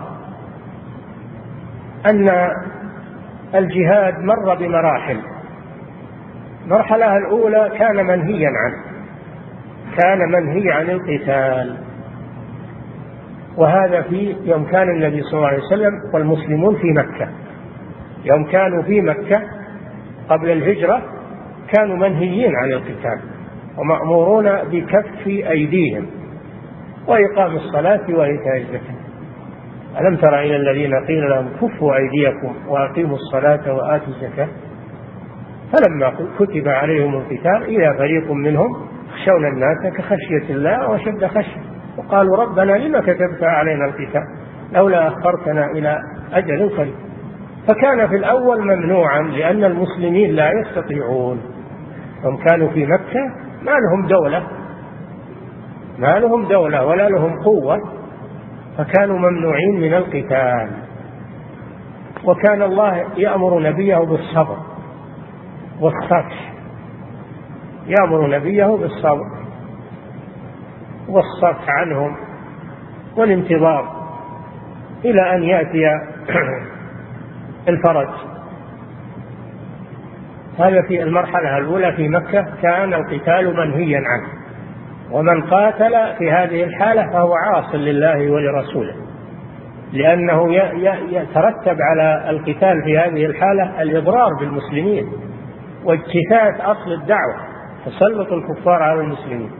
أن الجهاد مر بمراحل. المرحلة الأولى كان منهيا عنه، كان منهي عن القتال، وهذا في يوم كان النبي صلى الله عليه وسلم والمسلمون في مكة. يوم كانوا في مكة قبل الهجرة كانوا منهيين عن القتال ومأمورون بكف أيديهم وإقام الصلاة وإيتاء الزكاة. ألم تر إلى الذين قيل لهم كفوا أيديكم وأقيموا الصلاة وآتوا الزكاة فلما كتب عليهم القتال إذا فريق منهم يخشون الناس كخشية الله وشد خشية وقالوا ربنا لما كتبت علينا القتال لولا أخرتنا إلى أجل قريب. فكان في الأول ممنوعا لأن المسلمين لا يستطيعون، هم كانوا في مكة ما لهم دولة ما لهم دولة ولا لهم قوة، فكانوا ممنوعين من القتال. وكان الله يأمر نبيه بالصبر والصفح يأمر نبيه بالصبر والصفح عنهم والانتظار إلى أن يأتي الفرج. هذا في المرحلة الأولى في مكة كان القتال منهيا عنه، ومن قاتل في هذه الحالة فهو عاص لله ولرسوله، لأنه يترتب على القتال في هذه الحالة الإضرار بالمسلمين واجتثاث أصل الدعوة، تسلط الكفار على المسلمين.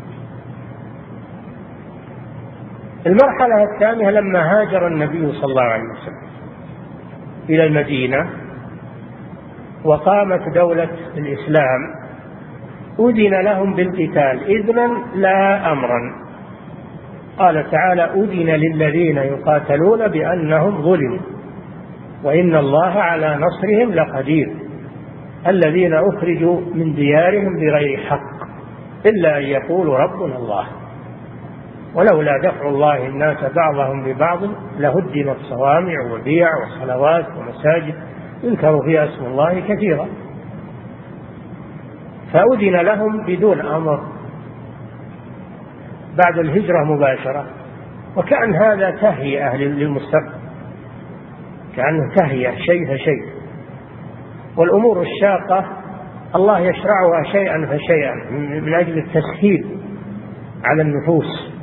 المرحلة الثانية لما هاجر النبي صلى الله عليه وسلم إلى المدينة وقامت دولة الإسلام أذن لهم بالقتال إذنا لا أمرا. قال تعالى: أذن للذين يقاتلون بأنهم ظلموا وإن الله على نصرهم لقدير الذين أخرجوا من ديارهم بغير حق إلا أن يقولوا ربنا الله ولولا دفع الله الناس بعضهم ببعض لهدمت صوامع وبيع وصلوات ومساجد يذكر فيها اسم الله كثيرا. فأذن لهم بدون أمر بعد الهجرة مباشرة، وكأن هذا تهيئة للمستقبل، كأنه تهيئة شيء فشيء. والأمور الشاقة الله يشرعها شيئا فشيئا من أجل التسهيل على النفوس.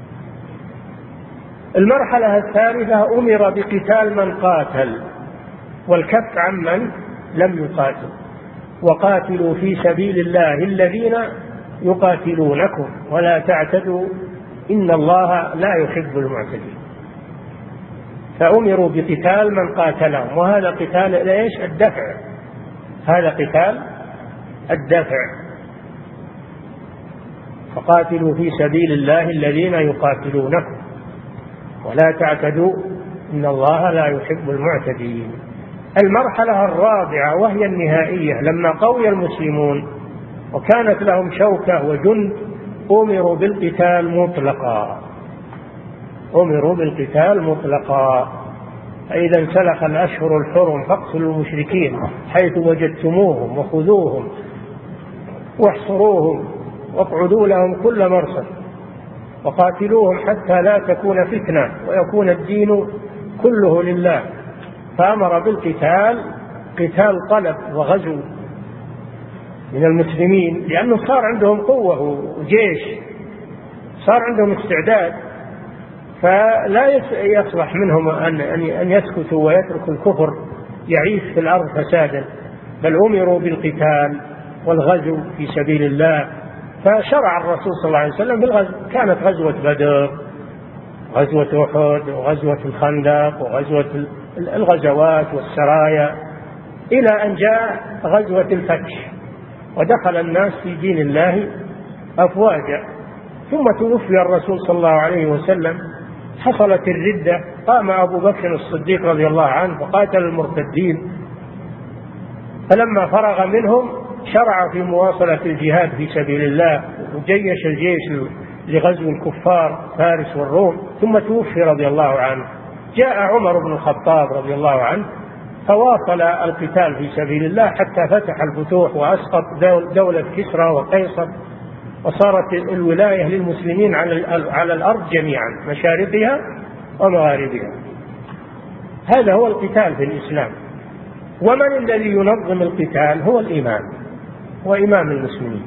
المرحلة الثالثة أمر بقتال من قاتل والكف عن من لم يقاتل، وقاتلوا في سبيل الله الذين يقاتلونكم ولا تعتدوا إن الله لا يحب المعتدين. فأمروا بقتال من قاتلهم، وهذا قتال ليش؟ الدفع، هذا قتال الدفع. فقاتلوا في سبيل الله الذين يقاتلونكم ولا تعتدوا إن الله لا يحب المعتدين. المرحلة الرابعة وهي النهائية لما قوي المسلمون وكانت لهم شوكة وجند أمروا بالقتال مطلقا، أمروا بالقتال مطلقا. فإذا انسلخ الأشهر الحرم فاقتلوا المشركين حيث وجدتموهم وخذوهم واحصروهم واقعدوا لهم كل مرصد وقاتلوهم حتى لا تكون فتنة ويكون الدين كله لله. فأمر بالقتال قتال طلب وغزو من المسلمين، لأنه صار عندهم قوة وجيش، صار عندهم استعداد، فلا يصلح منهم أن يسكتوا ويتركوا الكفر يعيش في الأرض فسادا، بل أمروا بالقتال والغزو في سبيل الله. فشرع الرسول صلى الله عليه وسلم بالغزو، كانت غزوة بدر، غزوة أحد، وغزوة الخندق، وغزوة الغزوات والسرايا، إلى أن جاء غزوة الفتح ودخل الناس في دين الله أفواجا. ثم توفي الرسول صلى الله عليه وسلم، حصلت الردة، قام أبو بكر الصديق رضي الله عنه فقاتل المرتدين، فلما فرغ منهم شرع في مواصلة الجهاد في سبيل الله وجيش الجيش لغزو الكفار فارس والروم. ثم توفي رضي الله عنه. جاء عمر بن الخطاب رضي الله عنه فواصل القتال في سبيل الله حتى فتح الفتوح وأسقط دولة كسرى وقيصر، وصارت الولاية للمسلمين على الأرض جميعا مشارقها ومغاربها. هذا هو القتال في الإسلام. ومن الذي ينظم القتال؟ هو الإمام وإمام المسلمين.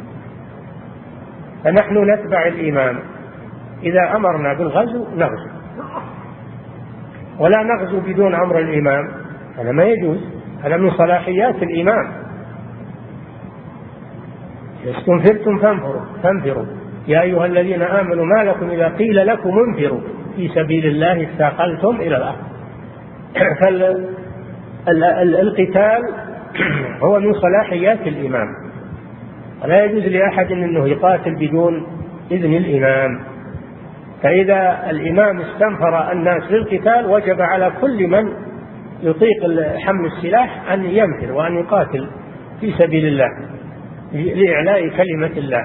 فنحن نتبع الإمام، إذا أمرنا بالغزو نغزو، ولا نغزو بدون أمر الإمام، هذا ما يجوز، هذا من صلاحيات الإمام. استنفرتم فانفروا فانفروا يا أيها الذين آمنوا ما لكم إذا قيل لكم انفروا في سبيل الله استاقلتم إلى الأرض. فالقتال هو من صلاحيات الإمام، ولا يجوز لأحد أنه يقاتل بدون إذن الإمام. فإذا الإمام استنفر الناس للقتال وجب على كل من يطيق حمل السلاح أن ينفر وأن يقاتل في سبيل الله لإعلاء كلمة الله.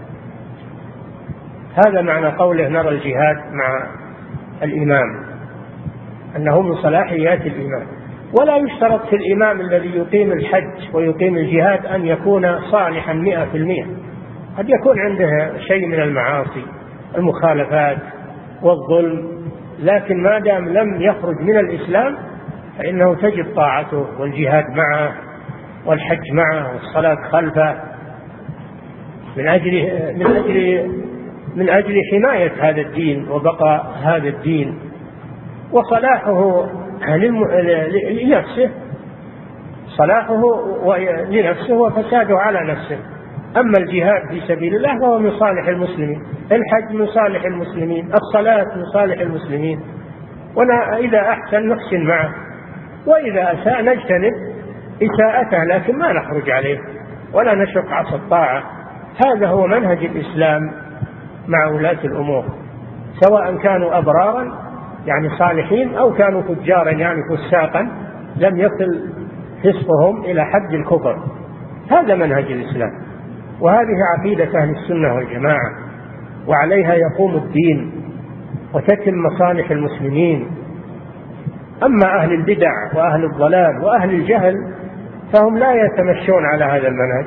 هذا معنى قوله نرى الجهاد مع الإمام، أنه من صلاحيات الإمام. ولا يشترط في الإمام الذي يقيم الحج ويقيم الجهاد أن يكون صالحا مئة في المئة، قد يكون عنده شيء من المعاصي المخالفات والظلم، لكن ما دام لم يخرج من الإسلام فإنه تجب طاعته والجهاد معه والحج معه والصلاة خلفه من أجل من أجل من أجل حماية هذا الدين وبقاء هذا الدين وصلاحه لنفسه، صلاحه لنفسه وفساده على نفسه. أما الجهاد في سبيل الله فهو من صالح المسلمين، الحج من صالح المسلمين، الصلاة من صالح المسلمين، وإذا أحسن نحسن معه، وإذا أساء نجتنب إساءته، لكن ما نخرج عليه ولا نشق عصا الطاعة. هذا هو منهج الإسلام مع ولاة الأمور، سواء كانوا أبرارا يعني صالحين أو كانوا فجارا يعني فساقا لم يصل فسقهم إلى حد الكفر. هذا منهج الإسلام، وهذه عقيدة أهل السنة والجماعة، وعليها يقوم الدين وتتم مصالح المسلمين. أما أهل البدع وأهل الضلال وأهل الجهل فهم لا يتمشون على هذا المنهج،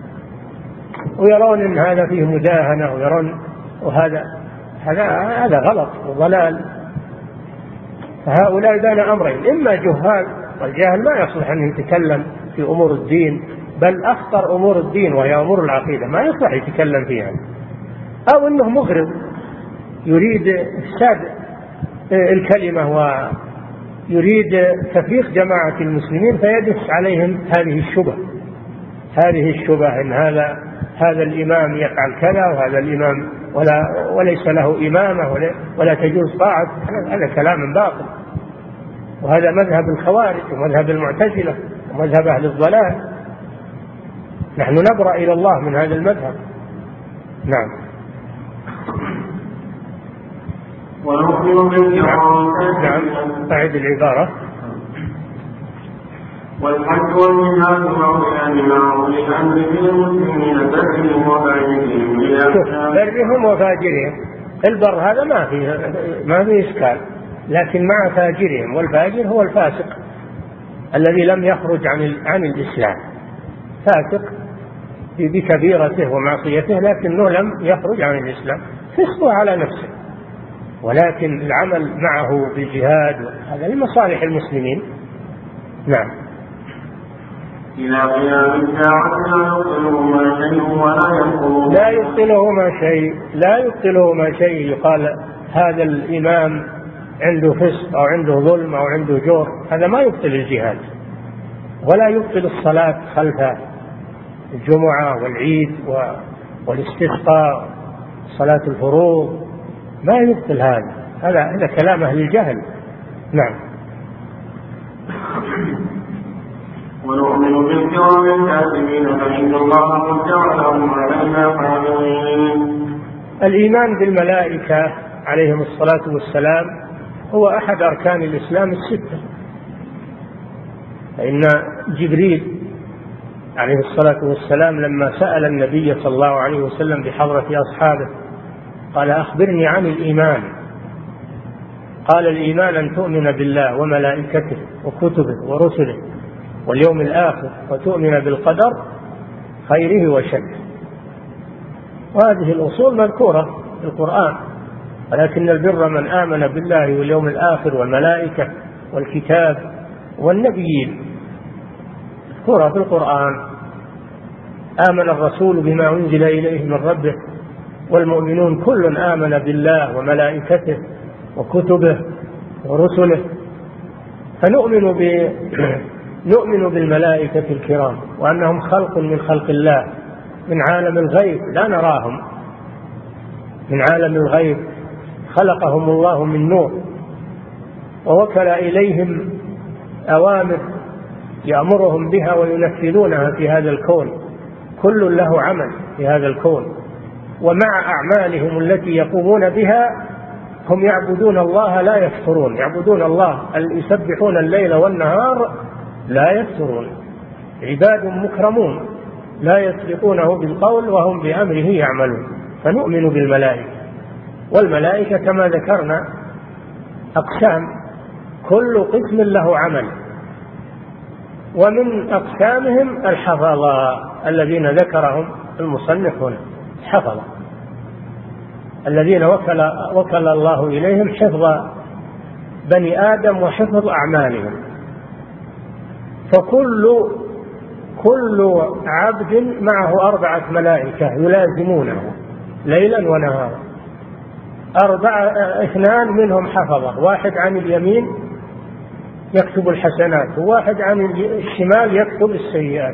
ويرون أن هذا فيه مداهنة، ويرون وهذا هذا هذا غلط وضلال. فهؤلاء بين أمرين: إما جهال، والجاهل ما يصلح أن يتكلم في أمور الدين، بل أخطر أمور الدين وهي أمور العقيدة ما يصلح يتكلم فيها، أو أنه مغرض يريد إفساد الكلمة ويريد تفريق جماعة المسلمين فيدس عليهم هذه الشبهة هذه الشبهة إن هذا هذا الإمام يفعل كذا وهذا الإمام ولا وليس له إمامة ولا, ولا تجوز طاعة. هذا كلام باطل، وهذا مذهب الخوارج ومذهب المعتزلة ومذهب أهل الضلال. نحن نبرأ إلى الله من هذا المذهب. نعم. نعم، أعد العبارة. والحج والجهاد موضعان مع أولي الأمر من المسلمين برهم وفاجرهم. برهم وفاجرهم، البر هذا ما فيه ما فيه إشكال، لكن مع فاجرهم، والفاجر هو الفاسق الذي لم يخرج عن عن الإسلام، فاسق بكبيرته ومعصيته لكنه لم يخرج عن الإسلام، فسقه على نفسه، ولكن العمل معه بالجهاد هذا لمصالح المسلمين. نعم. إلى قيام الساعة لا يبطله ما شيء لا يبطله ما شيء لا يبطله ما شيء يقال هذا الإمام عنده فسق أو عنده ظلم أو عنده جور، هذا ما يبطل الجهاد، ولا يبطل الصلاة خلف الجمعة والعيد والاستسقاء صلاة الفروض، ما يبطل هذا هذا هذا كلام أهل الجهل. نعم. ونؤمن بالكرام الكاتبين فإن الله قد جعلهم علينا حافظين. الإيمان بالملائكة عليهم الصلاة والسلام هو أحد أركان الإسلام الستة، فإن جبريل عليه الصلاة والسلام لما سأل النبي صلى الله عليه وسلم بحضرة أصحابه قال: أخبرني عن الإيمان. قال: الإيمان أن تؤمن بالله وملائكته وكتبه ورسله واليوم الآخر وتؤمن بالقدر خيره وشره. وهذه الأصول مذكورة في القرآن، ولكن البر من آمن بالله واليوم الآخر والملائكة والكتاب والنبيين، مذكورة في القرآن. آمن الرسول بما أنزل إليه من ربه والمؤمنون كل آمن بالله وملائكته وكتبه ورسله. فنؤمن ب نؤمن بالملائكة الكرام وأنهم خلق من خلق الله من عالم الغيب لا نراهم، من عالم الغيب خلقهم الله من نور ووكل إليهم أوامر يأمرهم بها وينفذونها في هذا الكون، كل له عمل في هذا الكون، ومع أعمالهم التي يقومون بها هم يعبدون الله لا يفترون، يعبدون الله يسبحون الليل والنهار لا يفترون، عباد مكرمون لا يسبقونه بالقول وهم بأمره يعملون. فنؤمن بالملائكة، والملائكة كما ذكرنا أقسام، كل قسم له عمل، ومن أقسامهم الحفظاء الذين ذكرهم المصنف هنا. حفظة، الذين وكل, وكل الله إليهم حفظ بني آدم وحفظ أعمالهم. فكل كل عبد معه أربعة ملائكة يلازمونه ليلا ونهارا، أربعة اثنان منهم حفظة، واحد عن اليمين يكتب الحسنات وواحد عن الشمال يكتب السيئات،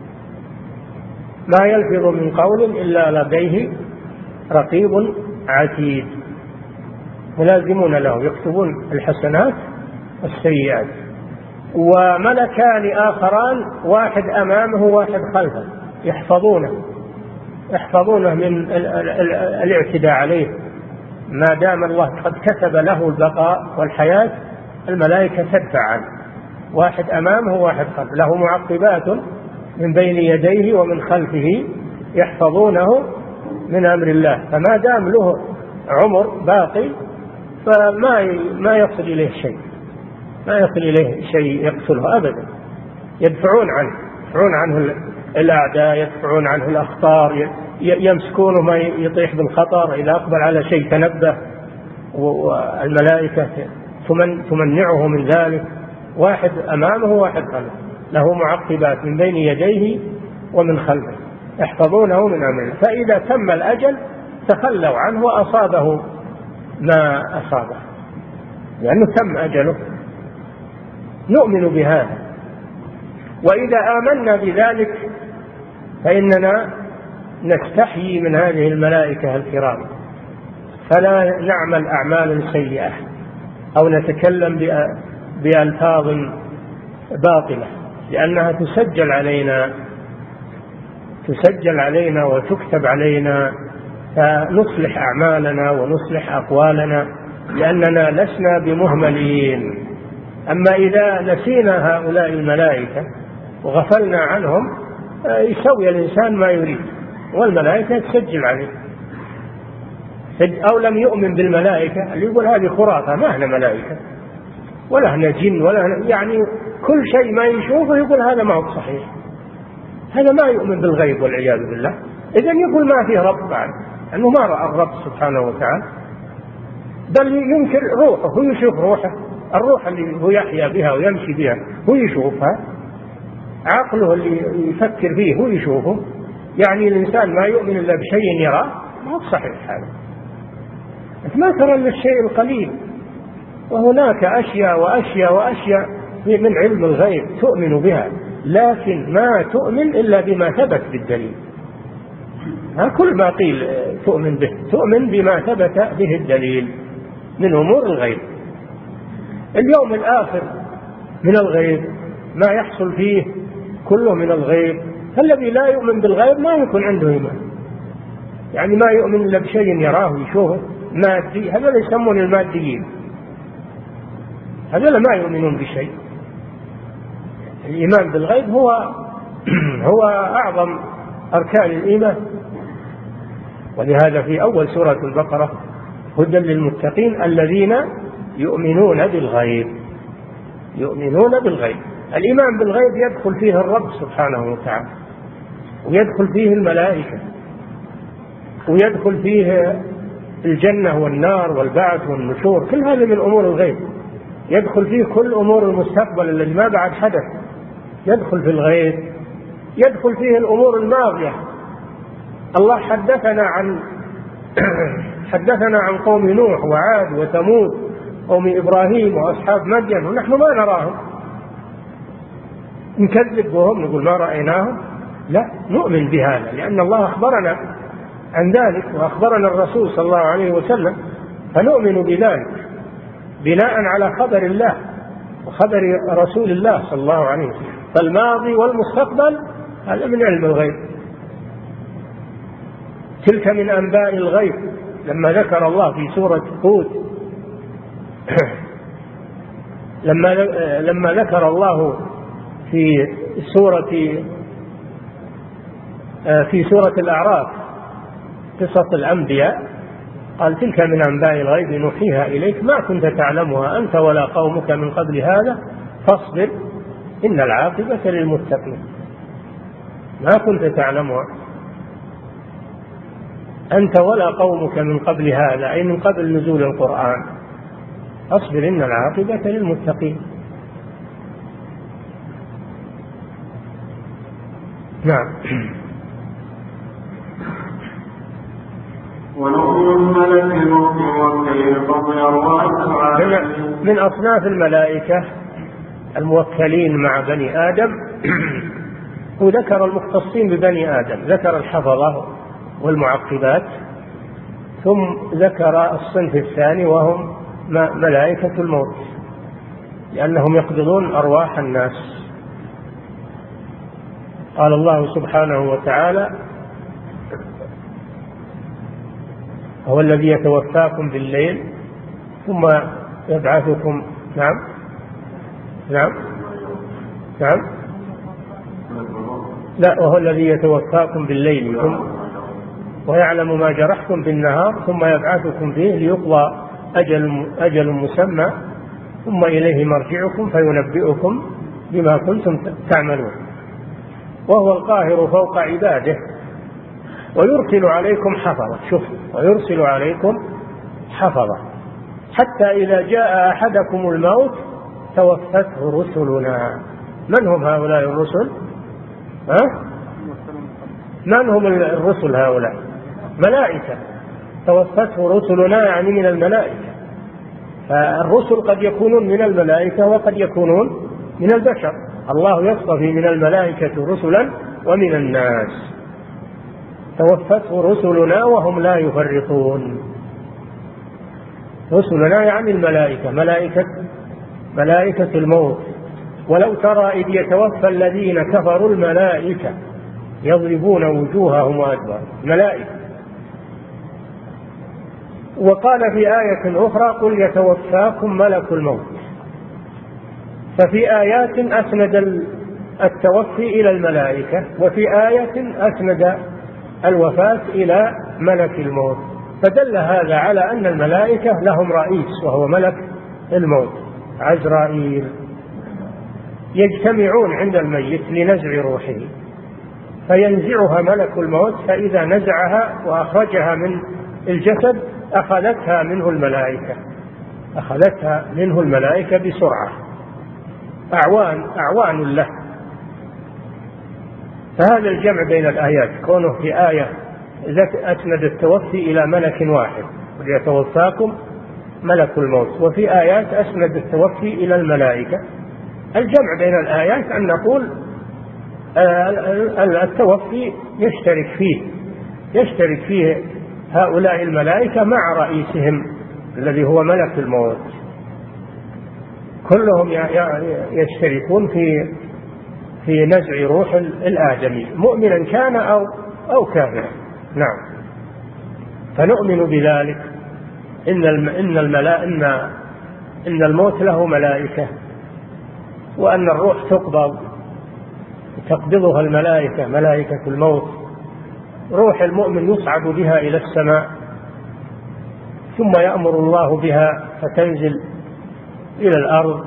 ما يلفظ من قول إلا لديه رقيب عتيد، ملازمون له يكتبون الحسنات والسيئات. وملكان آخران واحد أمامه واحد خلفه يحفظونه يحفظونه من الاعتداء عليه، ما دام الله قد كتب له البقاء والحياة الملائكة تدفع عنه، واحد أمامه واحد خلفه، له معقبات من بين يديه ومن خلفه يحفظونه من أمر الله، فما دام له عمر باقي فما ما يصل إليه شيء ما يصل إليه شيء يقتله أبدا. يدفعون عنه يدفعون عنه الأعداء، يدفعون عنه الأخطار، يمسكونه ما يطيح بالخطر، إذا أقبل على شيء تنبه، والملائكة تمنعه من ذلك، واحد أمامه واحد خلفه، له معقبات من بين يديه ومن خلفه يحفظونه من أمره، فإذا تم الأجل تخلوا عنه وأصابه ما أصابه لأنه تم أجله. نؤمن بهذا، وإذا آمنا بذلك فإننا نستحيي من هذه الملائكة الكرام، فلا نعمل أعمالا سيئة أو نتكلم بألفاظ باطلة، لأنها تسجل علينا تسجل علينا وتكتب علينا، فنصلح أعمالنا ونصلح أقوالنا لأننا لسنا بمهملين. أما إذا نسينا هؤلاء الملائكة وغفلنا عنهم يسوي الإنسان ما يريد، والملائكة تسجل عليه. أو لم يؤمن بالملائكة اللي يقول هذه خرافة، ما هنا ملائكة ولا هنا جن ولا هنا، يعني كل شيء ما يشوفه يقول هذا ما هو صحيح، هذا ما يؤمن بالغيب والعياذ بالله. إذن يقول ما فيه رب بعد، أنه ما رأى الرب سبحانه وتعالى، بل ينكر روحه، هو يشوف روحه، الروح اللي هو يحيا بها ويمشي بها هو يشوفها، عقله اللي يفكر فيه هو يشوفه. يعني الإنسان ما يؤمن إلا بشيء يراه، ما هو صحيح هذا. أنت ما ترى إلا الشيء القليل، وهناك أشياء وأشياء وأشياء من علم الغيب تؤمن بها، لكن ما تؤمن إلا بما ثبت بالدليل. كل ما قيل تؤمن به، تؤمن بما ثبت به الدليل من أمور الغيب. اليوم الآخر من الغيب، ما يحصل فيه كله من الغيب، فالذي لا يؤمن بالغيب ما يكون عنده إيمان. يعني ما يؤمن إلا بشيء يراه ويشوفه مادي، هذا يسمون الماديين، هذا ما يؤمنون بشيء. الإيمان بالغيب هو هو أعظم أركان الإيمان. ولهذا في أول سورة البقرة هدى للمتقين الذين يؤمنون بالغيب. يؤمنون بالغيب، الإيمان بالغيب يدخل فيه الرب سبحانه وتعالى، ويدخل فيه الملائكة، ويدخل فيه الجنة والنار والبعث والنشور، كل هذا من أمور الغيب. يدخل فيه كل أمور المستقبل الذي ما بعد حدث، يدخل في الغيب. يدخل فيه الأمور الماضية. الله حدثنا عن حدثنا عن قوم نوح وعاد وثمود قوم إبراهيم وأصحاب مدين ونحن ما نراهم، نكذب بهم نقول ما رأيناهم؟ لا، نؤمن بهذا لأن الله أخبرنا عن ذلك وأخبرنا الرسول صلى الله عليه وسلم، فنؤمن بذلك بناء على خبر الله وخبر رسول الله صلى الله عليه وسلم. فالماضي والمستقبل هذا من علم الغيب. تلك من أنباء الغيب، لما ذكر الله في سورة هود لما لما ذكر الله في سورة في سورة الأعراف قصص الأنبياء قال تلك من أنباء الغيب نوحيها إليك ما كنت تعلمها أنت ولا قومك من قبل هذا فاصبر إن العاقبة للمتقين. ما كنت تعلمها. أنت ولا قومك من قبل هذا، أي من قبل نزول القرآن. أصبر إن العاقبة للمتقين. نعم. من أصناف الملائكة الموكلين مع بني آدم وذكر المختصين ببني آدم، ذكر الحفظة والمعقبات، ثم ذكر الصنف الثاني وهم ملائكة الموت، لأنهم يقبضون أرواح الناس. قال الله سبحانه وتعالى: هو الذي يتوفاكم بالليل ثم يبعثكم. نعم نعم نعم لا، وهو الذي يتوفاكم بالليل ثم ويعلم ما جرحتم بالنهار ثم يبعثكم فيه ليقضى أجل, أجل مسمى ثم إليه مرجعكم فينبئكم بما كنتم تعملون، وهو القاهر فوق عباده ويرسل عليكم حفظة. شوف، ويرسل عليكم حفظة حتى إذا جاء أحدكم الموت توفته رسلنا. من هم هؤلاء الرسل؟ ها؟ من هم الرسل هؤلاء؟ ملائكة. توفته رسلنا يعني من الملائكة. فالرسل قد يكونون من الملائكة وقد يكونون من البشر. الله يصطفي من الملائكة رسلا ومن الناس. توفته رسلنا وهم لا يفرطون. رسلنا يعني الملائكة، ملائكة ملائكة الموت. ولو ترى إذ يتوفى الذين كفروا الملائكة يضربون وجوههم وأدبارهم، ملائكة. وقال في آية أخرى: قل يتوفاكم ملك الموت. ففي آيات أسند التوفي إلى الملائكة، وفي آية أسند الوفاة إلى ملك الموت، فدل هذا على أن الملائكة لهم رئيس وهو ملك الموت عزرائيل. يجتمعون عند الميت لنزع روحه فينزعها ملك الموت، فإذا نزعها وأخرجها من الجسد أخذتها منه الملائكة أخذتها منه الملائكة بسرعة، أعوان أعوان له. فهذا الجمع بين الآيات، كونه في آية أسند التوفي إلى ملك واحد ليتوفاكم ملك الموت، وفي آيات أسند التوفي إلى الملائكة. الجمع بين الآيات أن نقول التوفي يشترك فيه يشترك فيه هؤلاء الملائكة مع رئيسهم الذي هو ملك الموت، كلهم يشتركون في في نزع روح الآدمي، مؤمنا كان أو أو كافرا. نعم. فنؤمن بذلك، إن إن الملائكة إن إن الموت له ملائكة، وأن الروح تقبض تقبضها الملائكة، ملائكة الموت. روح المؤمن يصعد بها إلى السماء، ثم يأمر الله بها فتنزل إلى الأرض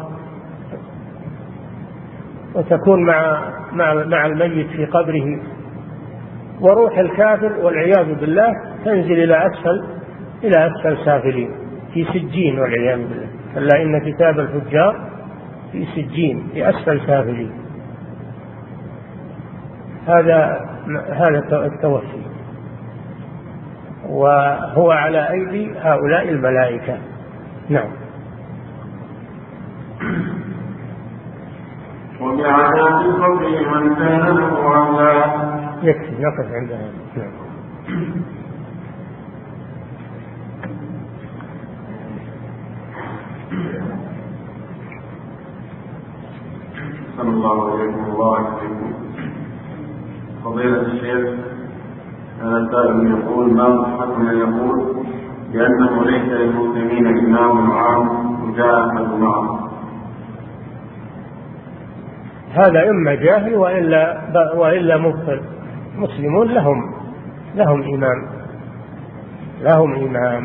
وتكون مع مع مع الميت في قبره. وروح الكافر والعياذ بالله تنزل إلى أسفل إلى أسفل سافلين في سجين والعياذ بالله. كلا إن كتاب الفجار في سجين في أسفل سافلين. هذا هذا التوفي، وهو على أيدي هؤلاء الملائكة. نعم. وبعذاب القبر من كان له عذاب. يكفي نقف عندها. نعم. صلى الله عليه وسلم. فضيلة الشيخ، هذا سائل يقول: ما صحة من يقول بأنه ليس للمسلمين إمام عام وجاء أحد معه؟ هذا إما جاهل وإلا وإلا مبطل. المسلمون لهم لهم إمام لهم إمام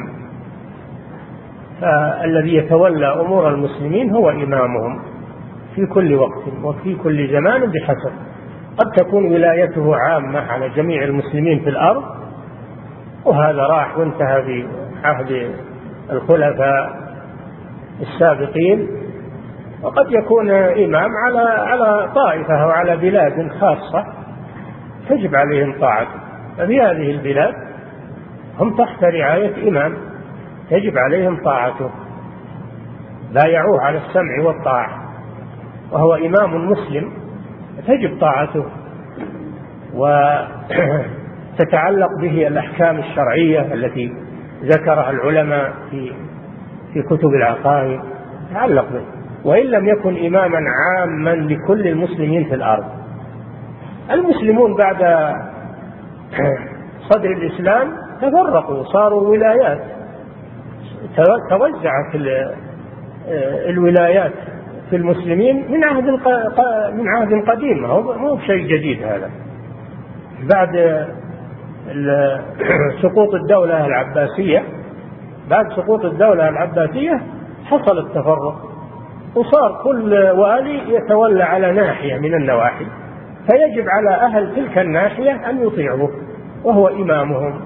فالذي يتولى أمور المسلمين هو إمامهم في كل وقت وفي كل زمان بحسب. قد تكون ولايته عامة على جميع المسلمين في الأرض، وهذا راح وانتهى في عهد الخلفاء السابقين. وقد يكون إمام على على طائفة أو على بلاد خاصة تجب عليهم طاعته، ففي هذه البلاد هم تحت رعاية إمام تجب عليهم طاعته، بايعوه على السمع والطاعة، وهو إمام مسلم تجب طاعته وتتعلق به الأحكام الشرعية التي ذكرها العلماء في في كتب العقائد تتعلق به، وإن لم يكن إماما عاما لكل المسلمين في الأرض. المسلمون بعد صدر الإسلام تفرقوا، صاروا ولايات، توزعت الولايات في المسلمين من عهد من عهد قديم، مو شيء جديد هذا. بعد سقوط الدولة العباسية بعد سقوط الدولة العباسية حصل التفرق، وصار كل والي يتولى على ناحية من النواحي، فيجب على أهل تلك الناحية أن يطيعوه وهو إمامهم.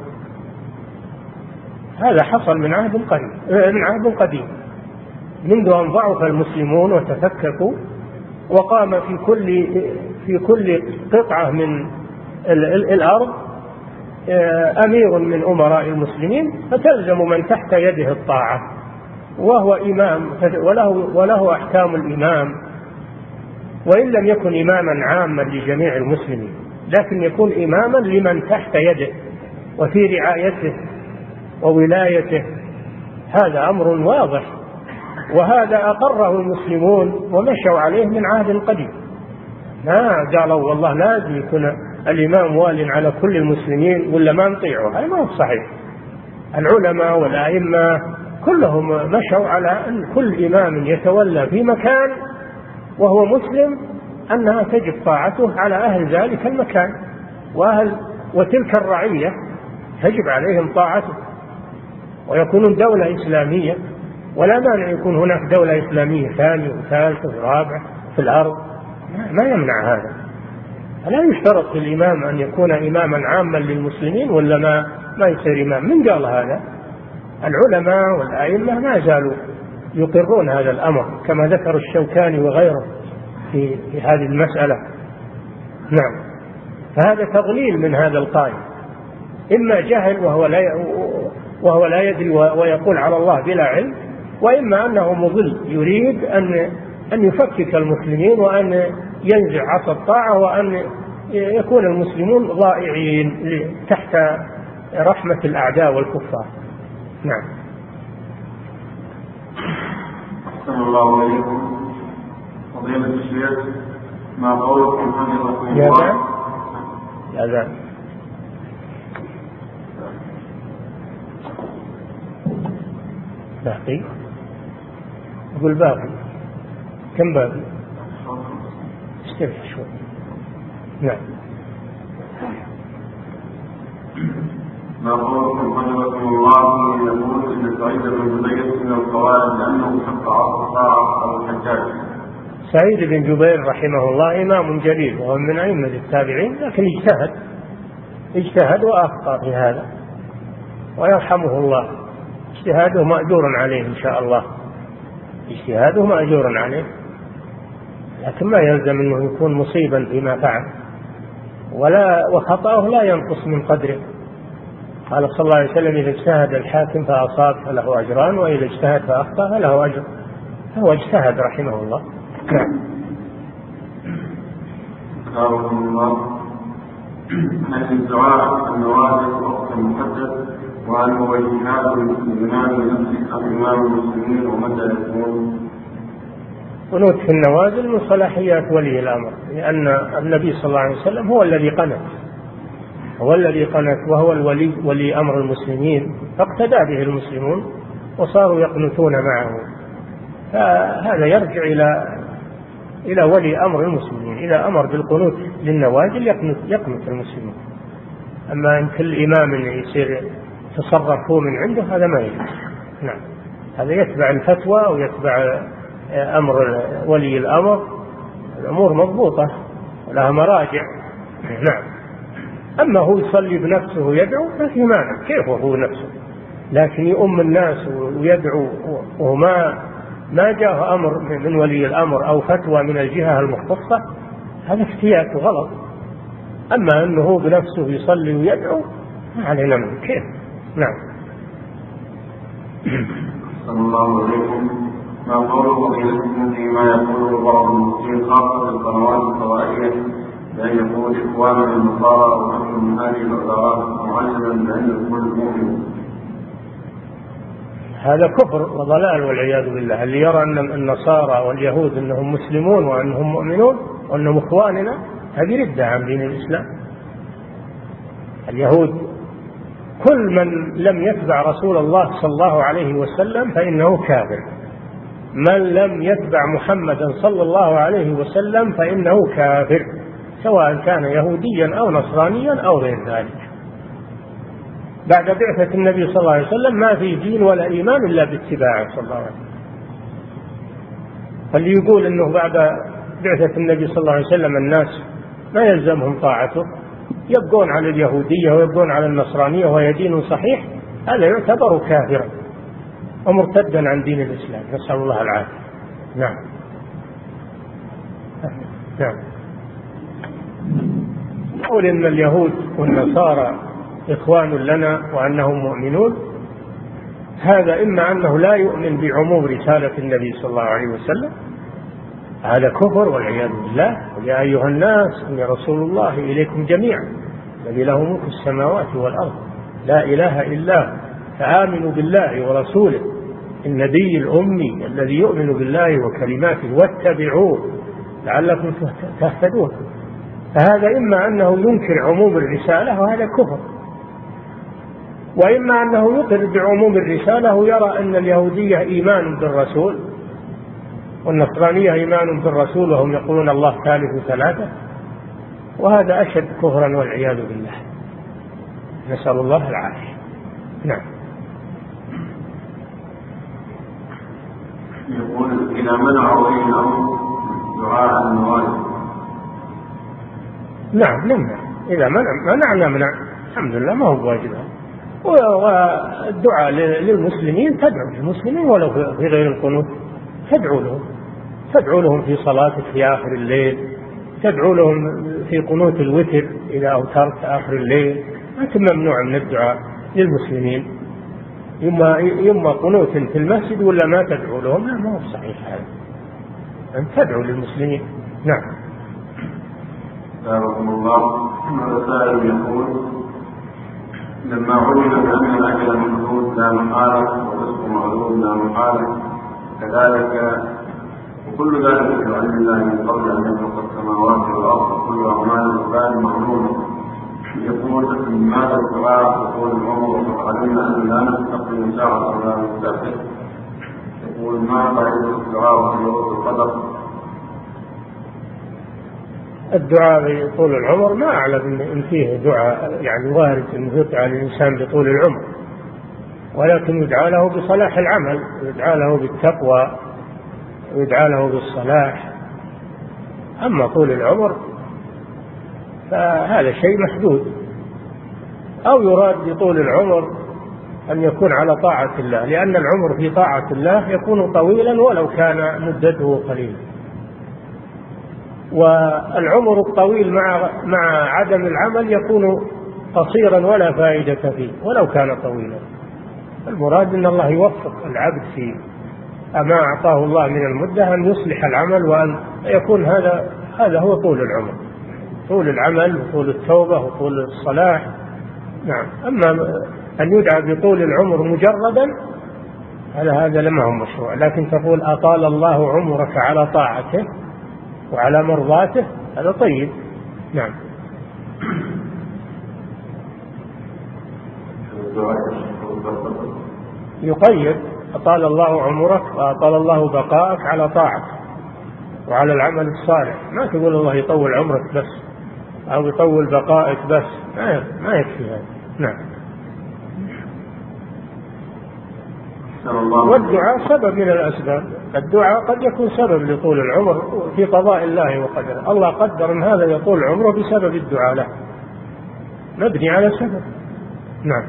هذا حصل من عهد قريب من عهد قديم، منذ أن ضعف المسلمون وتفككوا، وقام في كل في كل قطعة من الأرض أمير من أمراء المسلمين، فتلزم من تحت يده الطاعة، وهو إمام وله وله أحكام الإمام، وإن لم يكن إماما عاما لجميع المسلمين، لكن يكون إماما لمن تحت يده وفي رعايته وولايته. هذا أمر واضح، وهذا أقره المسلمون ومشوا عليه من عهد قديم. ما قالوا والله لازم يكون الإمام وال على كل المسلمين ولا ما نطيعه، هذا ما هو صحيح. العلماء والأئمة كلهم مشوا على أن كل إمام يتولى في مكان وهو مسلم أنها تجب طاعته على أهل ذلك المكان، وأهل وتلك الرعية تجب عليهم طاعته، ويكونون دولة إسلامية، ولا مانع يكون هناك دولة إسلامية ثانية وثالثة ورابعة في الأرض، ما يمنع هذا. لا يشترط في الإمام أن يكون إماما عاما للمسلمين ولا ما ما يصير إمام. من قال هذا؟ العلماء والأئمة ما زالوا يقرون هذا الأمر، كما ذكر الشوكاني وغيره في, في هذه المسألة. نعم. فهذا تضليل من هذا القائل، إما جهل وهو لا وهو لا يدري ويقول على الله بلا علم، وإما أنه مضل يريد أن أن يفكك المسلمين وأن ينزع عصا الطاعة وأن يكون المسلمون ضائعين تحت رحمة الأعداء والكفار. نعم. أحسن الله عليكم. فضيلة الشيخ، ما قولكم عن رسول الله؟ يا ذا باقي، أقول باقي، كم باقي؟ استرح شوي. نعم. ما قولكم عن رسول الله يقول إن سعيد بن جبير من القوارب لأنه شق عصا الطاعة أو الحجاج؟ سعيد بن جبير رحمه الله إمام جليل وهو من أئمة التابعين، لكن اجتهد اجتهد وأخطأ في هذا، ويرحمه الله. اجتهاده مأجور عليه إن شاء الله، اجتهاده مأجور عليه، لكن ما يلزم أنه يكون مصيبا فيما فعل، ولا وخطأه لا ينقص من قدره. قال صلى الله عليه وسلم: إذا اجتهد الحاكم فأصاب فله أجران، وإذا اجتهد فأخطأ فله أجر. هو اجتهد رحمه الله. نعم. أكرمكم الله. هل الدعاء النوازل وقت محدد، وهل هو اجتهاد الإمام بنفسه أم إمام المسلمين، ومتى يكون؟ قنوت في النوازل من صلاحيات ولي الأمر، لأن النبي صلى الله عليه وسلم هو الذي قنت هو الذي قنت وهو الولي ولي أمر المسلمين، فاقتدى به المسلمون وصاروا يقنتون معه. فهذا يرجع إلى إلى ولي أمر المسلمين، إذا أمر بالقنوت للنوازل يقنت يقنت المسلمين. أما أن كل إمام يصير تصرف هو من عنده، هذا ما يجوز. نعم. هذا يتبع الفتوى ويتبع أمر ولي الأمر، الأمور مضبوطة لها مراجع. نعم. أما هو يصلي بنفسه ويدعو ما في مانع، كيف هو نفسه، لكن يؤم الناس ويدعو وهو ما ما جاء أمر من ولي الأمر أو فتوى من الجهة المختصة، هذا افتيات وغلط. أما أنه هو بنفسه يصلي ويدعو ما علينا منه، كيف؟ نعم. صلى الله عليكم. ما قوله في ما يقوله بعض المسلمين خاصة في القنوات الفضائية بأن يقول إخوان النصارى أو نحن من هذه العبارات معلما بأن الكل مؤمن؟ هذا كفر وضلال والعياذ بالله. اللي يرى أن النصارى واليهود أنهم مسلمون وأنهم مؤمنون وأنهم إخواننا هذه ردة عن دين الإسلام. اليهود كل من لم يتبع رسول الله صلى الله عليه وسلم فإنه كافر، من لم يتبع محمدا صلى الله عليه وسلم فإنه كافر، سواء كان يهوديا أو نصرانيا أو غير ذلك. بعد بعثة النبي صلى الله عليه وسلم ما في دين ولا إيمان إلا باتباعه صلى الله عليه وسلم. فاللي يقول أنه بعد بعثة النبي صلى الله عليه وسلم الناس ما يلزمهم طاعته، يبقون على اليهودية ويبقون على النصرانية وهي دين صحيح، هذا يعتبر كافرا ومرتدا عن دين الإسلام، نسأل الله العافية. نعم. نعم. نقول إن اليهود والنصارى إخوان لنا وأنهم مؤمنون، هذا إما أنه لا يؤمن بعموم رسالة النبي صلى الله عليه وسلم، هذا كفر والعياذ بالله. يا أيها الناس إني رسول الله إليكم جميعا الذي له ملك السماوات والأرض لا إله إلا هو فآمنوا بالله ورسوله النبي الأمي الذي يؤمن بالله وكلماته واتبعوه لعلكم تهتدون. فهذا إما أنه ينكر عموم الرسالة وهذا كفر، وإما أنه يقر بعموم الرسالة ويرى أن اليهودية إيمان بالرسول والنصرانية إيمان بالرسول وهم يقولون الله ثالث ثلاثة، وهذا أشد كفرا والعياذ بالله، نسأل الله العافية. نعم. يقول إذا منع ولي الأمر دعاء النوازل. نعم نمنع، إذا منع منعنا منع الحمد لله ما هو واجب. والدعاء للمسلمين تدعو للمسلمين ولو في غير القنوت، تدعو لهم تدعو لهم في صلاتك في آخر الليل، تدعو لهم في قنوت الوتر إذا أوترت آخر الليل، أنت ممنوع من الدعاء للمسلمين. يما يما قنوت في المسجد ولا ما تدعو لهم، لا ما هو صحيح هذا، أن تدعو للمسلمين. نعم. رحمه الله. الرسائل يقول لما علم بأن الأجل مفروض لا محالة والرزق معلوم لا محالة كذلك وكل ذلك في علم الله من قبل أن يخلق السماوات والأرض وكل أعمال العباد معلومة. يقول ماذا الدعاء يقول العمر وعلمنا أن لا نستقيم ساعة ولا نستأخر. يقول ما فائدة الدعاء في وقت القدر؟ الدعاء بطول العمر ما أعلم إن فيه دعاء يعني وارد أن يدعى الإنسان بطول العمر، ولكن يدعى له بصلاح العمل، يدعى له بالتقوى، يدعى له بالصلاح. أما طول العمر فهذا شيء محدود، أو يراد بطول العمر أن يكون على طاعة الله، لأن العمر في طاعة الله يكون طويلا ولو كان مدته قليلة، والعمر الطويل مع مع عدم العمل يكون قصيرا ولا فائدة فيه ولو كان طويلا. المراد أن الله يوفق العبد في ما أعطاه الله من المدة أن يصلح العمل وأن يكون هذا هذا هو طول العمر، طول العمل وطول التوبة وطول الصلاح. نعم. أما أن يدعى بطول العمر مجردا هذا هذا لما هو مشروع، لكن تقول أطال الله عمرك على طاعته وعلى مرضاته هذا طيب. نعم. يقيد أطال الله عمرك وأطال الله بقاءك على طاعته وعلى العمل الصالح، ما تقول الله يطول عمرك بس أو يطول بقائك بس، ما يكفي هذا. نعم. والدعاء سبب من الأسباب، الدعاء قد يكون سبب لطول العمر في قضاء الله وقدره، الله قدر أن هذا يطول عمره بسبب الدعاء له. مبني على سبب. نعم.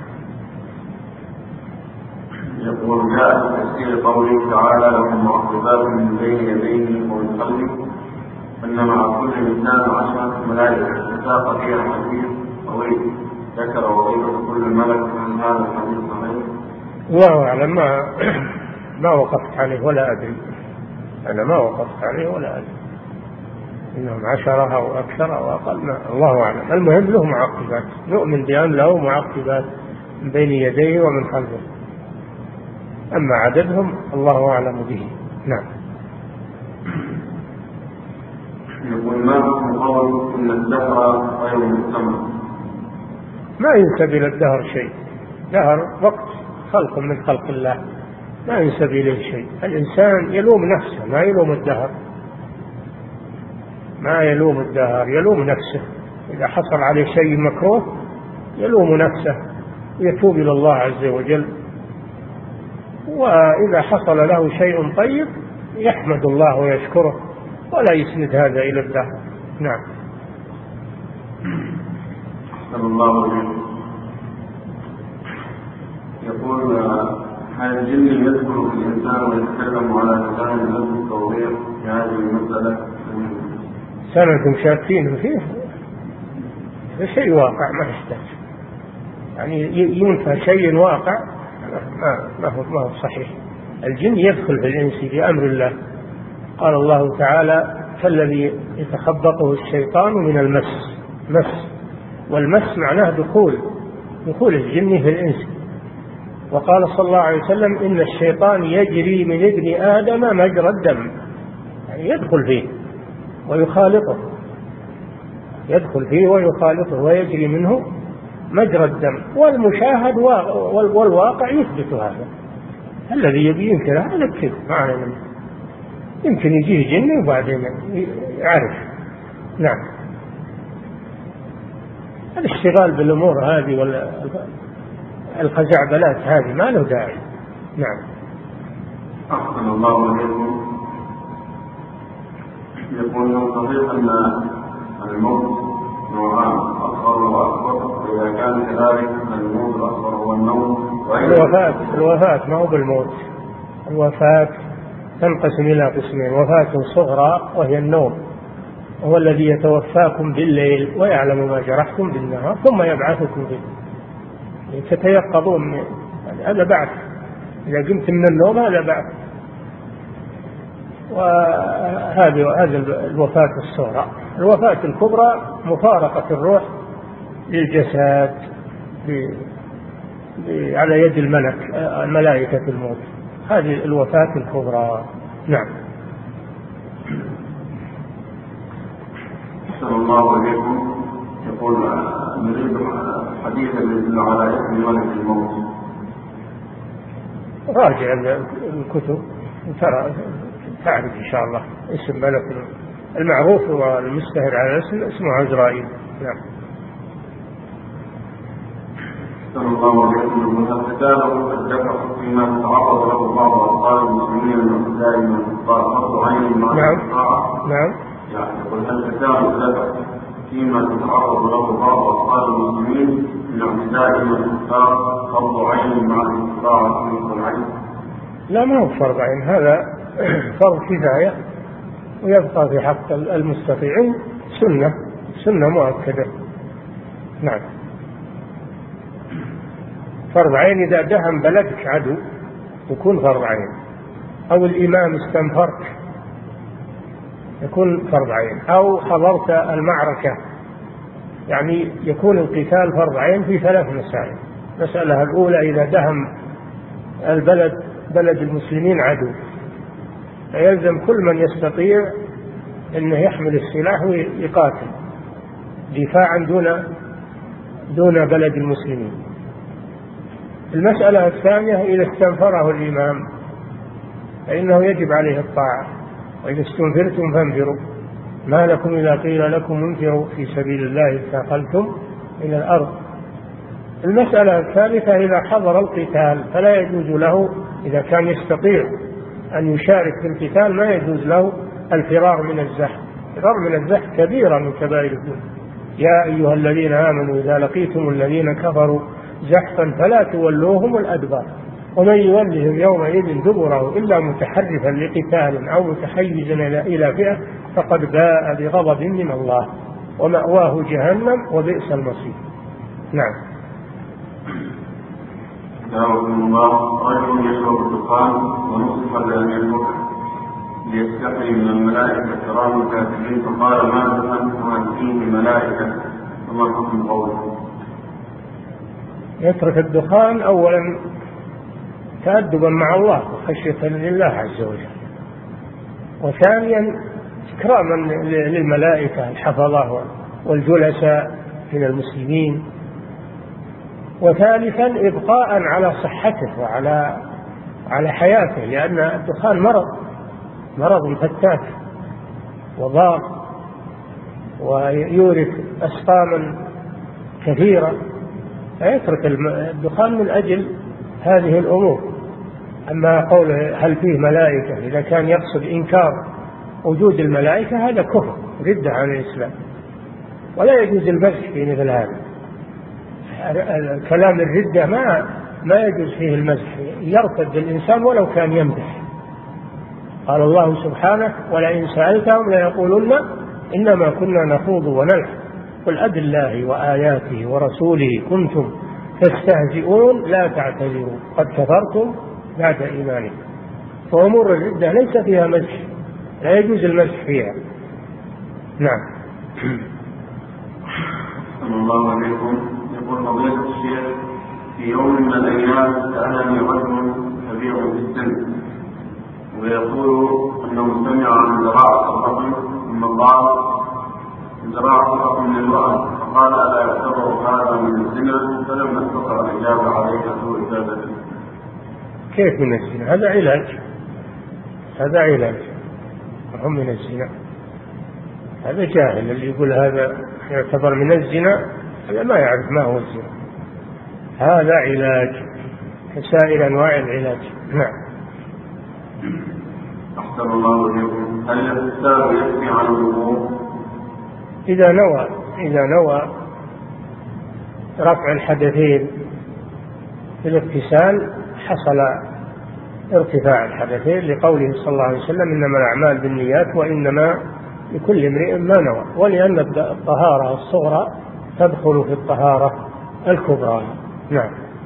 يقول جاء في تفسير قوله تعالى لهم معقبات من بين يديه ومن خلفه أن مع كل إنسان عشرة ملائكة تساق فيها حديث طويل ذكر وغيره كل ملك من هذا الحديث صحيح؟ الله أعلم، ما ما وقفت عليه ولا أدري، أنا ما وقفت عليه ولا أدري إنهم عشرة أو أكثر أو أقل، الله أعلم. المهم له معقبات، نؤمن بأن له معقبات من بين يديه ومن خلفه، أما عددهم الله أعلم به. نعم. يقول ما حكم قول إن الدهر غير مستمر؟ ما ينسب إلى الدهر شيء، دهر وقت خلق من خلق الله، ما ينسب إليه شيء. الإنسان يلوم نفسه، ما يلوم الدهر، ما يلوم الدهر، يلوم نفسه. إذا حصل عليه شيء مكروه يلوم نفسه ويتوب إلى الله عز وجل، وإذا حصل له شيء طيب يحمد الله ويشكره ولا يسند هذا إلى الدهر. نعم. صلى الله عليه وسلم يقول هل الجن يدخل في الإنسان ويتكلم على لسان النبي التوضيح في هذه المسألة؟ سنكم شاكين فيه، شيء واقع ما يحتاج يعني ينفى شيء واقع، ما ما هو ما هو صحيح. الجن يدخل في الإنس بأمر الله، قال الله تعالى فالذي يتخبطه الشيطان من المس، مس، والمس معناه دخول، دخول الجن في الإنس. وقال صلى الله عليه وسلم إن الشيطان يجري من ابن آدم مجرى الدم، يعني يدخل فيه ويخالطه، يدخل فيه ويخالطه ويجري منه مجرى الدم، والمشاهد والواقع يثبت هذا. الذي يبي ينكر هذا كذب، معنى يمكن يجيه جن وبعدين يعرف. نعم. الاشتغال بالأمور هذه والخزعبلات هذه ما له داعي. نعم. أحسن الله عليكم. يقول صحيح أن الموت نوعان، أصغر وأكبر، وإذا كان كذلك الموت الأصغر هو النوم. الوفاة الوفاة ما هو بالموت، الوفاة تنقسم إلى قسمين: وفاة صغرى وهي النوم، هو الذي يتوفاكم بالليل ويعلم ما جرحتم بالنهار ثم يبعثكم فيه، تتيقظون، هذا بعث، إذا قمت من النوم هذا بعث. وهذه هذه الوفاة الصغرى. الوفاة الكبرى مفارقة الروح للجسد على يد الملك ملائكة الموت، هذه الوفاة الكبرى. نعم. صلى الله عليكم. يقول نريد حديثا يدل على اسم ملك الموت. راجع الكتب ترى تعرف إن شاء الله اسم ملك المعروف والمستهر على الاسم اسمه عزرائيل. نعم. صلى الله عليه وسلم. القتال الدفع فيما تعرض له بعض أبطال المسلمين دائما قال فرض عين مع الطاعة. نعم. يعني يقول هل القتال الدفع فيما تتعرض له بعض أبطال المسلمين من اعتداء الكفار فرض عين مع الطاعة في العين؟ لا، ما هو فرض عين، هذا فرض كفاية ويبقى في حق المستطيعين سنة سنة مؤكدة. نعم. فرض عين إذا دهم بلدك عدو يكون فرض عين، أو الإمام استنفرك يكون فرض عين، أو حضرت المعركة، يعني يكون القتال فرض عين في ثلاث مسائل. المسألة الأولى إذا دهم البلد بلد المسلمين عدو، فيلزم كل من يستطيع أنه يحمل السلاح ويقاتل دفاعا دون دون بلد المسلمين. المسألة الثانية إذا استنفره الإمام فإنه يجب عليه الطاعة، وإذا استنفرتم فانفروا ما لكم إذا قيل لكم انفروا في سبيل الله اثاقلتم إلى الأرض. المسألة الثالثة إذا حضر القتال فلا يجوز له، إذا كان يستطيع أن يشارك في القتال ما يجوز له الفرار من الزحف. الفرار من الزحف كبيرة من كبائر الذنوب، يا أيها الذين آمنوا إذا لقيتم الذين كفروا زحفا فلا تولوهم الأدبار ومن يولهم يومئذ دبره إلا متحرفا لقتال أو متحيزا إلى فئة فقد باء بغضب من الله ومأواه جهنم وبئس المصير. نعم. الله رجل يشرب الدخان ونصح بأن يتركه ليستحي من الملائكة كرام كاتبين فقال ما دخلت عن فيه ملائكة وما حكم قوله؟ يترك الدخان أولا تأدبا مع الله وخشية لله عز وجل، وثانيا إكراما للملائكة الحفظة والجلساء من المسلمين، وثالثا إبقاء على صحته وعلى على حياته، لأن الدخان مرض مرض فتاك وضار ويورث أسقاما كثيرة، فيترك الدخان من أجل هذه الأمور. أما قول هل فيه ملائكة إذا كان يقصد إنكار وجود الملائكة هذا كفر ردة عن الإسلام، ولا يجوز المزح في مثل هذا. كلام الردة ما ما يجوز فيه المزح، يرتد الإنسان ولو كان يمدح. قال الله سبحانه ولئن سألتهم ليقولن إنما كنا نخوض ونلعب قل أب الله وآياته ورسوله كنتم تستهزئون لا تعتذروا قد كفرتم بعد إيمانكم. فأمور الردة ليس فيها مزح، لا يجوز المزح فيها. نعم. صلى الله عليكم. يقول فضيلة الشيخ في يوم من الأيام سألني رجل كبير في السن ويقول أنه سمع عن زراعة الرقم ثم قال زراعة الرقم للوأد فقال ألا يعتبر هذا من الزنا؟ فلم نستطع الإجابة عليه سوء إجابته. كيف من الزنا؟ هذا علاج، هذا علاج هم من الزنا. هذا جاهل اللي يقول هذا يعتبر من الزنا، هذا ما يعرف ما هو الزنا. هذا علاج كسائر أنواع العلاج. نعم. أحسن الله إليكم. هل الاغتسال يكفي عن الوضوء؟ إذا نوى إذا نوى رفع الحدثين في الاغتسال حصل ارتفاع الحدثين لقوله صلى الله عليه وسلم إنما الأعمال بالنيات وإنما لكل امرئ ما نوى، ولأن الطهارة الصغرى تدخل في الطهارة الكبرى. نعم.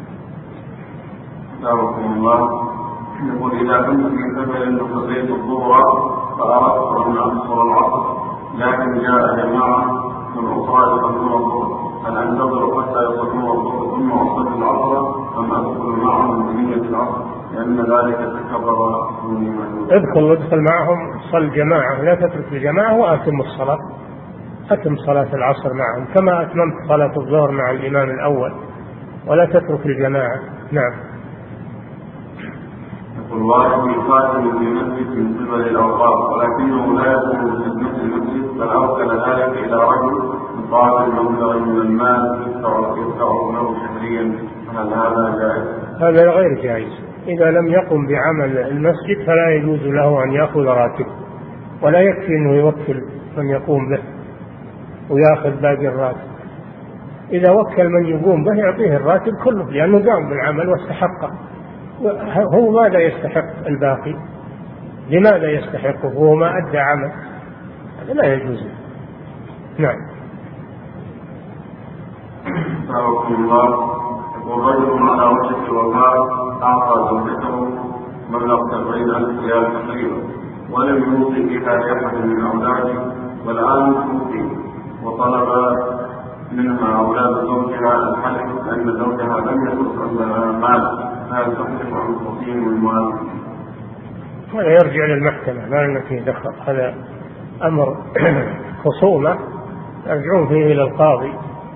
أستغفر الله. يقول إذا كنت من سفر فصليت الظهر فأردت أن أقصر العصر لكن جاء جماعة من أخرى يصلون الظهر، هل أنتظر حتى يصلون الظهر ثم أصلي العصر أم أدخل معهم بنية العصر لأن ذلك تكبر دوني معلوم؟ ادخل ادخل معهم صل جماعة، لا تترك الجماعة وأتم الصلاة، أتم صلاة العصر معهم كما أتممت صلاة الظهر مع الإمام الأول، ولا تترك الجماعة. نعم. والله يقاتل في مسجد من قبل الأوقاف ولكنه لا يكون في نفس المسجد، بل أوكل ذلك إلى رجل يقاتل مبلغ من المال يدفع له شهريا، هل هذا جائز؟ هذا غير جائز. إذا لم يقم بعمل المسجد فلا يجوز له أن يأخذ راتب، ولا يكفي أنه يوكل من يقوم به ويأخذ باقي الراتب. إذا وكل من يقوم به يعطيه الراتب كله لأنه قام بالعمل واستحقه. هو ماذا يستحق الباقي؟ لماذا يستحقه وهو ما أدى عمل؟ هذا لا يجوز. نعم. أستغفر الله. يقول رجل على وجه الوفاة أعطى زوجته مبلغ سبعين ألف ريال تقريبا ولم يوصي بها لأحد من أولاده، والآن توفي وطلب منها أولاد زوجها الحلف لأن زوجها لم يكن عندها مال، هذا تحلف عن التصميم والمال. هذا يرجع للمحكمة، لا لنا فيه دخل، هذا أمر خصومة يرجعون فيه إلى القاضي.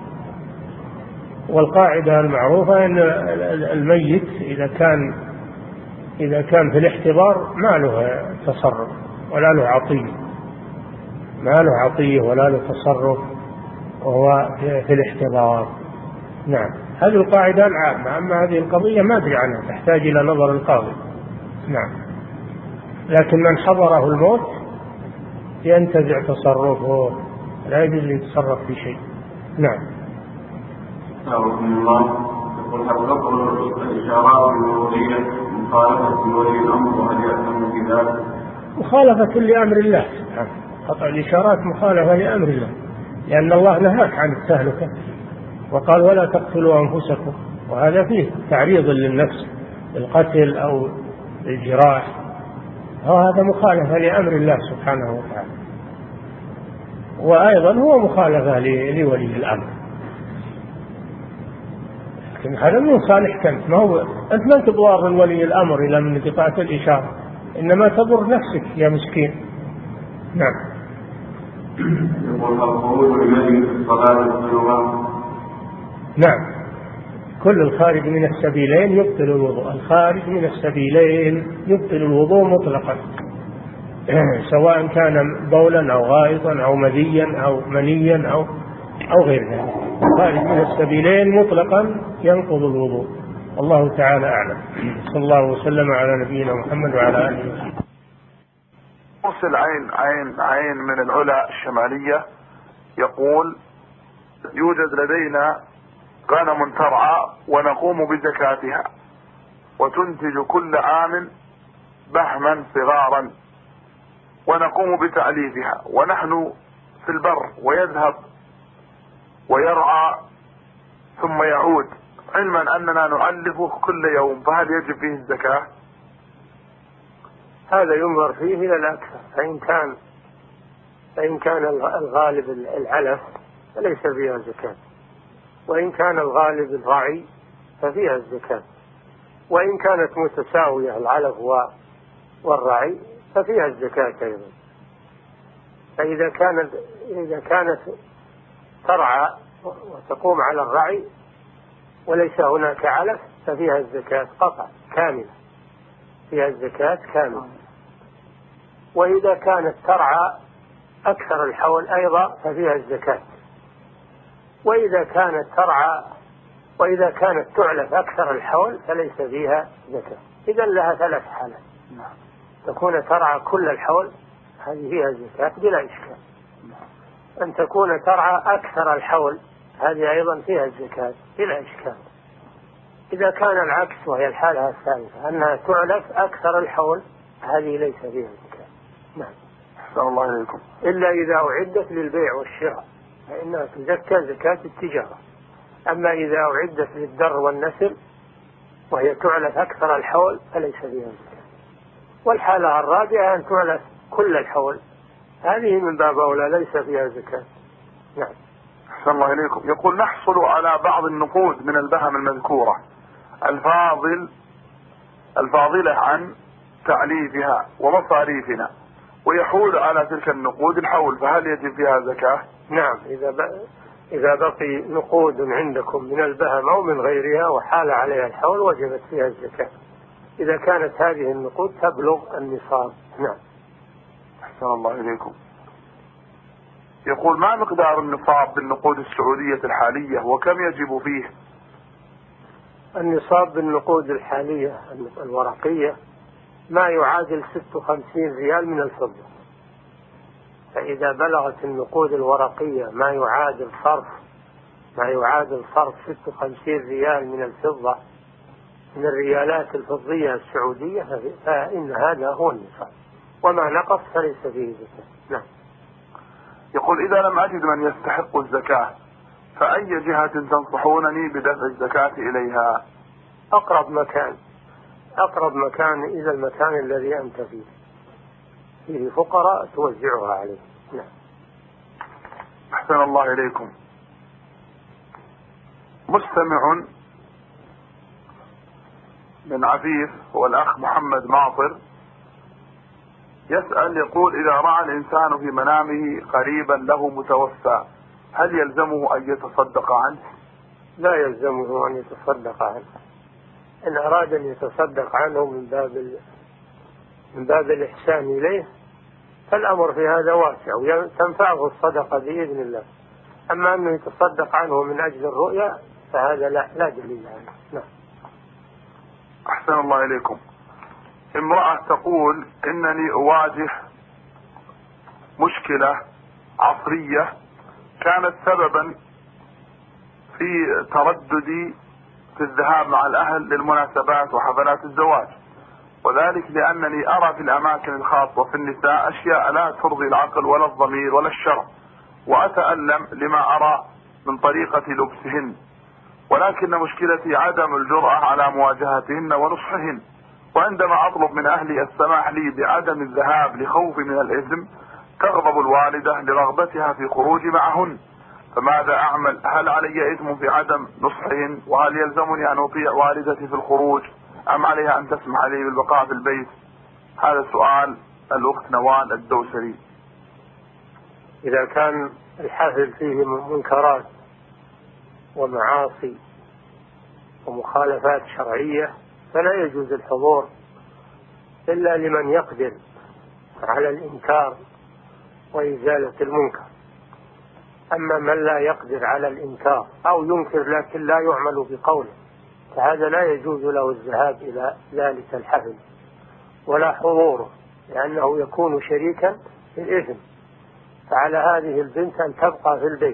والقاعدة المعروفة أن الميت إذا كان إذا كان في الاحتضار ما له تصرف ولا له عطية، ما له عطية ولا له تصرف وهو في الاحتضار. نعم. هذه القاعدة العامة. أما هذه القضية ما أدري عنها، تحتاج إلى نظر القاضي. نعم. لكن من حضره الموت ينتزع تصرفه، لا يجوز يتصرف في شيء. نعم. أعوذ الله. يقول هل تقول الإشارات المرورية مخالفة لولي الأمر وهل يأتم بذلك؟ مخالفة لأمر الله سبحانه. قطع الإشارات مخالفة لأمر الله، لأن الله نهاك عن التهلكة وقال ولا تقتلوا أنفسكم، وهذا فيه تعريض للنفس القتل أو الجراح، وهذا مخالفة لأمر الله سبحانه وتعالى، وأيضا هو مخالفة لولي الأمر. لكن هذا من صالحك أنت، ما هو أنت ما تضار ولي الأمر إلى من قطعة الإشارة، إنما تضر نفسك يا مسكين. نعم. يقول الخروج المجلس في الصلاة الظلمات. نعم، كل الخارج من السبيلين يبطل الوضوء، الخارج من السبيلين يبطل الوضوء مطلقا، سواء كان بولا أو غائطا أو مذيا أو منيا أو أو غير ذلك، الخارج من السبيلين مطلقا ينقض الوضوء. الله تعالى أعلم. صلى الله وسلم على نبينا محمد وعلى آله وسلم. مرسل عين عين عين من العلا الشمالية يقول يوجد لدينا غنم ترعى ونقوم بزكاتها وتنتج كل عام بهما صغارا ونقوم بتعليفها، ونحن في البر ويذهب ويرعى ثم يعود، علما أننا نعلفه كل يوم، فهل يجب فيه الزكاة؟ هذا ينظر فيه إلى الأكثر، فإن كان فإن كان الغالب العلف فليس فيها زكاة، وإن كان الغالب الرعي ففيها الزكاة، وإن كانت متساوية العلف والرعي ففيها الزكاة أيضا. فإذا كانت إذا كانت ترعى وتقوم على الرعي وليس هناك علف ففيها الزكاة قطع كاملة، فيها الزكاة كاملة. وإذا كانت ترعى أكثر الحول أيضا ففيها الزكاة. وإذا كانت ترعى وإذا كانت تعلف أكثر الحول فليس فيها زكاة. إذا لها ثلاث حالات: تكون ترعى كل الحول هذه فيها الزكاة بلا إشكال، أن تكون ترعى أكثر الحول هذه أيضا فيها الزكاة بلا إشكال. إذا كان العكس وهي الحالة الثالثة أنها تعلف أكثر الحول هذه ليس فيها زكاة. نعم. أحسن الله إليكم. إلا إذا أعدت للبيع والشراء فإنها تزكى زكاة التجارة. أما إذا أعدت للدر والنسل وهي تعلف أكثر الحول فليس فيها زكاة. والحالة الرابعة أن تعلف كل الحول، هذه من باب أولى ليس فيها زكاة. نعم. أحسن الله إليكم. يقول نحصل على بعض النقود من البهم المذكورة الفاضل الفاضلة عن تعليفها ومصاريفنا، ويحول على تلك النقود الحول، فهل يجب فيها زكاة؟ نعم. إذا بقى إذا بقي نقود عندكم من البهم أو من غيرها وحال عليها الحول وجبت فيها الزكاة إذا كانت هذه النقود تبلغ النصاب. نعم. أحسن الله إليكم. يقول ما مقدار النصاب بالنقود السعودية الحالية وكم يجب فيه؟ النصاب بالنقود الحالية الورقية ما يعادل ستة وخمسين ريال من الفضة. فإذا بلغت النقود الورقية ما يعادل صرف ما يعادل صرف ستة وخمسين ريال من الفضة من الريالات الفضية السعودية فإن هذا هو النصاب، وما نقص فليس فيه زكاة. نعم. يقول إذا لم أجد من يستحق الزكاة فأي جهة تنصحونني بدفع الزكاة إليها؟ أقرب مكان أقرب مكان إلى المكان الذي أنت فيه فيه فقراء توزعها عليه. نعم. أحسن الله إليكم. مستمع من عفيف هو الأخ محمد معطر يسأل يقول إذا رأى الإنسان في منامه قريبا له متوفى هل يلزمه أن يتصدق عنه؟ لا يلزمه أن يتصدق عنه. إن أراد أن يتصدق عنه من باب من باب الإحسان إليه فالأمر في هذا واسع وتنفعه الصدقة بإذن الله. أما أنه يتصدق عنه من أجل الرؤيا فهذا لا, لا دليل عنه. نعم. أحسن الله إليكم. امرأة تقول إنني أواجه مشكلة عصرية كانت سببا في ترددي في الذهاب مع الأهل للمناسبات وحفلات الزواج، وذلك لأنني أرى في الأماكن الخاصة في النساء أشياء لا ترضي العقل ولا الضمير ولا الشرع، وأتألم لما أرى من طريقة لبسهن، ولكن مشكلتي عدم الجرأة على مواجهتهن ونصحهن. وعندما أطلب من أهلي السماح لي بعدم الذهاب لخوفي من الإثم تغضب الوالدة لرغبتها في خروجي معهن، فماذا أعمل؟ هل علي إثم في عدم نصحهن؟ وهل يلزمني أن أطيع والدتي في الخروج أم عليها أن تسمح لي بالبقاء في البيت؟ هذا سؤال الأخت نوال الدوسري. إذا كان الحفل فيه منكرات ومعاصي ومخالفات شرعية فلا يجوز الحضور إلا لمن يقدر على الإنكار وإزالة المنكر. أما من لا يقدر على الإنكار أو ينكر لكن لا يعمل بقوله فهذا لا يجوز له الذهاب إلى ذلك الحفل ولا حضوره، لأنه يكون شريكا في الإثم. فعلى هذه البنت أن تبقى في البيت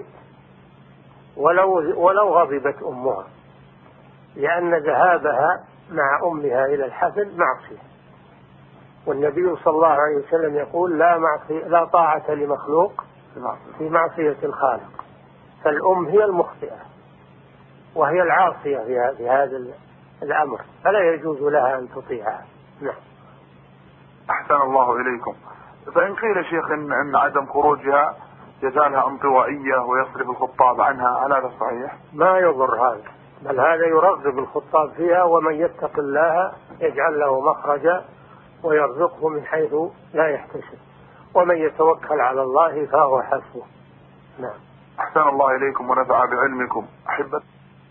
ولو, ولو غضبت أمها، لأن ذهابها مع أمها إلى الحفل معصية، والنبي صلى الله عليه وسلم يقول لا, معصية لا طاعة لمخلوق في معصية الخالق، فالأم هي المخطئة وهي العاصية في هذا الأمر، فلا يجوز لها أن تطيعها. نعم. أحسن الله إليكم. فإن قيل شيخ إن, إن عدم خروجها يجعلها انطوائية ويصرف الخطاب عنها، هل هذا صحيح؟ ما يضر هذا، بل هذا يرغب الخطاب فيها، ومن يتق الله يجعل له مخرجا ويرزقه من حيث لا يحتسب، ومن يتوكل على الله فهو حسبه. نعم. أحسن الله إليكم ونفع بعلمكم. أحبة.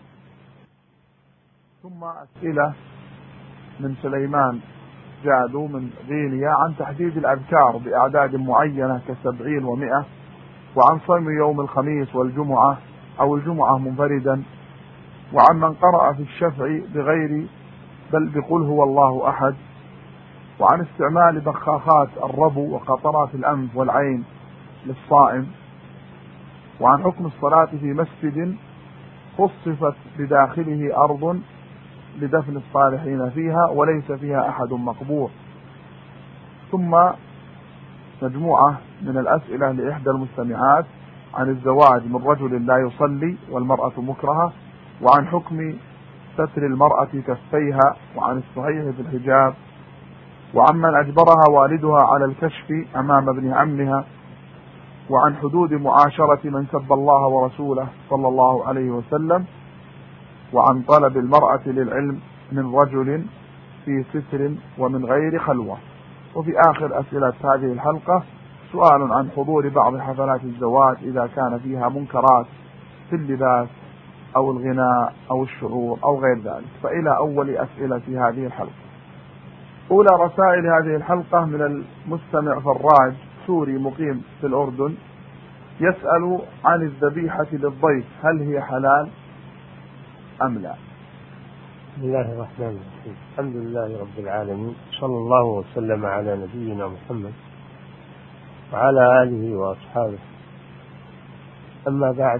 ثم أسئلة من سليمان جادو من غينيا عن تحديد الأذكار بأعداد معينة كسبعين ومئة، وعن صوم يوم الخميس والجمعة أو الجمعة منفردا، وعن من قرأ في الشفع بغير بل بقل هو الله أحد، وعن استعمال بخاخات الربو وقطرات الأنف والعين للصائم، وعن حكم الصلاة في مسجد خصفت بداخله أرض لدفن الصالحين فيها وليس فيها أحد مقبور. ثم مجموعة من الأسئلة لإحدى المستمعات عن الزواج من رجل لا يصلي والمرأة مكرهة، وعن حكم ستر المرأة كفيها، وعن الصحيح في الحجاب، وعمن أجبرها والدها على الكشف أمام ابن عمها، وعن حدود معاشرة من سب الله ورسوله صلى الله عليه وسلم، وعن طلب المرأة للعلم من رجل في ستر ومن غير خلوة. وفي آخر أسئلة هذه الحلقة سؤال عن حضور بعض حفلات الزواج إذا كان فيها منكرات في اللباس أو الغناء أو الشعور أو غير ذلك. فإلى أول أسئلة في هذه الحلقة. أولى رسائل هذه الحلقة من المستمع فراج سوري مقيم في الأردن، يسأل عن الذبيحة للضيف، هل هي حلال أم لا؟ بسم الله الرحمن الرحيم. الحمد لله رب العالمين، صلى الله وسلم على نبينا محمد وعلى آله وأصحابه. أما بعد،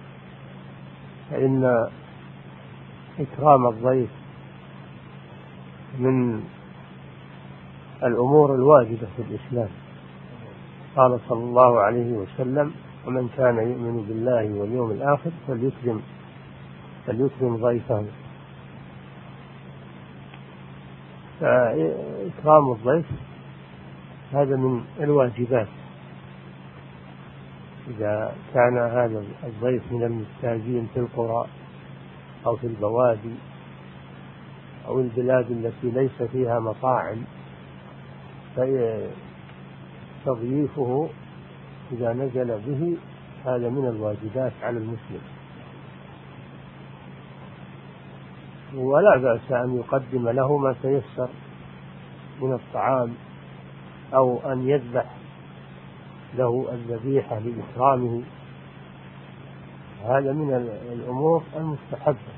فإن إكرام الضيف من الأمور الواجبة في الإسلام. قال صلى الله عليه وسلم: ومن كان يؤمن بالله واليوم الآخر فليكرم فليكرم ضيفه. فإكرام الضيف هذا من الواجبات، إذا كان هذا الضيف من المحتاجين في القرى أو في البوادي أو البلاد التي ليس فيها مطاعم، فتضييفه إذا نزل به هذا من الواجبات على المسلم، ولا بأس أن يقدم له ما تيسر من الطعام أو أن يذبح له الذبيحة لإكرامه، هذا من الأمور المستحبة.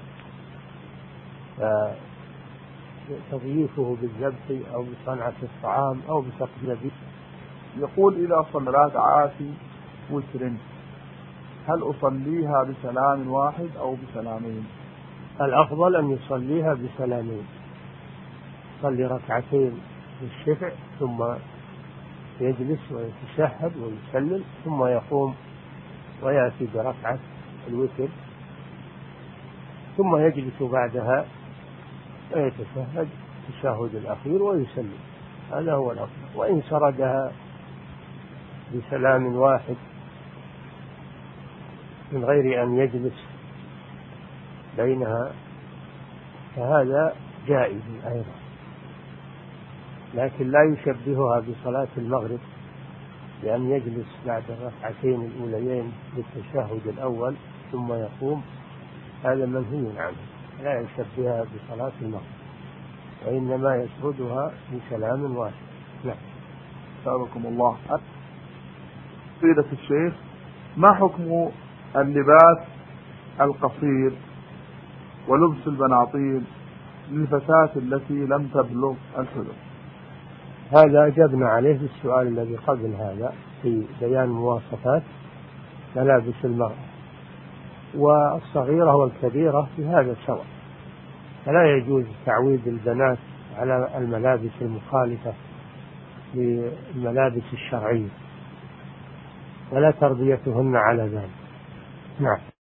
فتضييفه بالذبح أو بصنعة الطعام أو بتقديم. يقول: إذا صلى عاشي وتر هل أصليها بسلام واحد أو بسلامين؟ الأفضل أن يصليها بسلامين، يصلي ركعتين للشفع ثم يجلس ويتشهد ويسلم ثم يقوم ويأتي بركعة الوتر ثم يجلس بعدها ويتشهد التشهد الأخير ويسلم. هذا هو الأفضل. وإن سردها بسلام واحد من غير أن يجلس بينها فهذا جائز أيضا، لكن لا يشبهها بصلاة المغرب بأن يجلس بعد الركعتين الأوليين للتشهد الأول ثم يقوم، هذا منهي عنه، لا يشبهها بصلاة المغرب، وإنما يسردها بسلام واحد. نعم. سألكم الله. سيدة الشيخ، ما حكم اللباس القصير ولبس البناطيل للفتاة التي لم تبلغ الحلم؟ هذا أجبنا عليه في السؤال الذي قبل هذا في بيان مواصفات ملابس المرأة، والصغيرة والكبيرة في هذا سواء، فلا يجوز تعويد البنات على الملابس المخالفة للملابس الشرعية ولا تربيتهن على ذلك. نعم.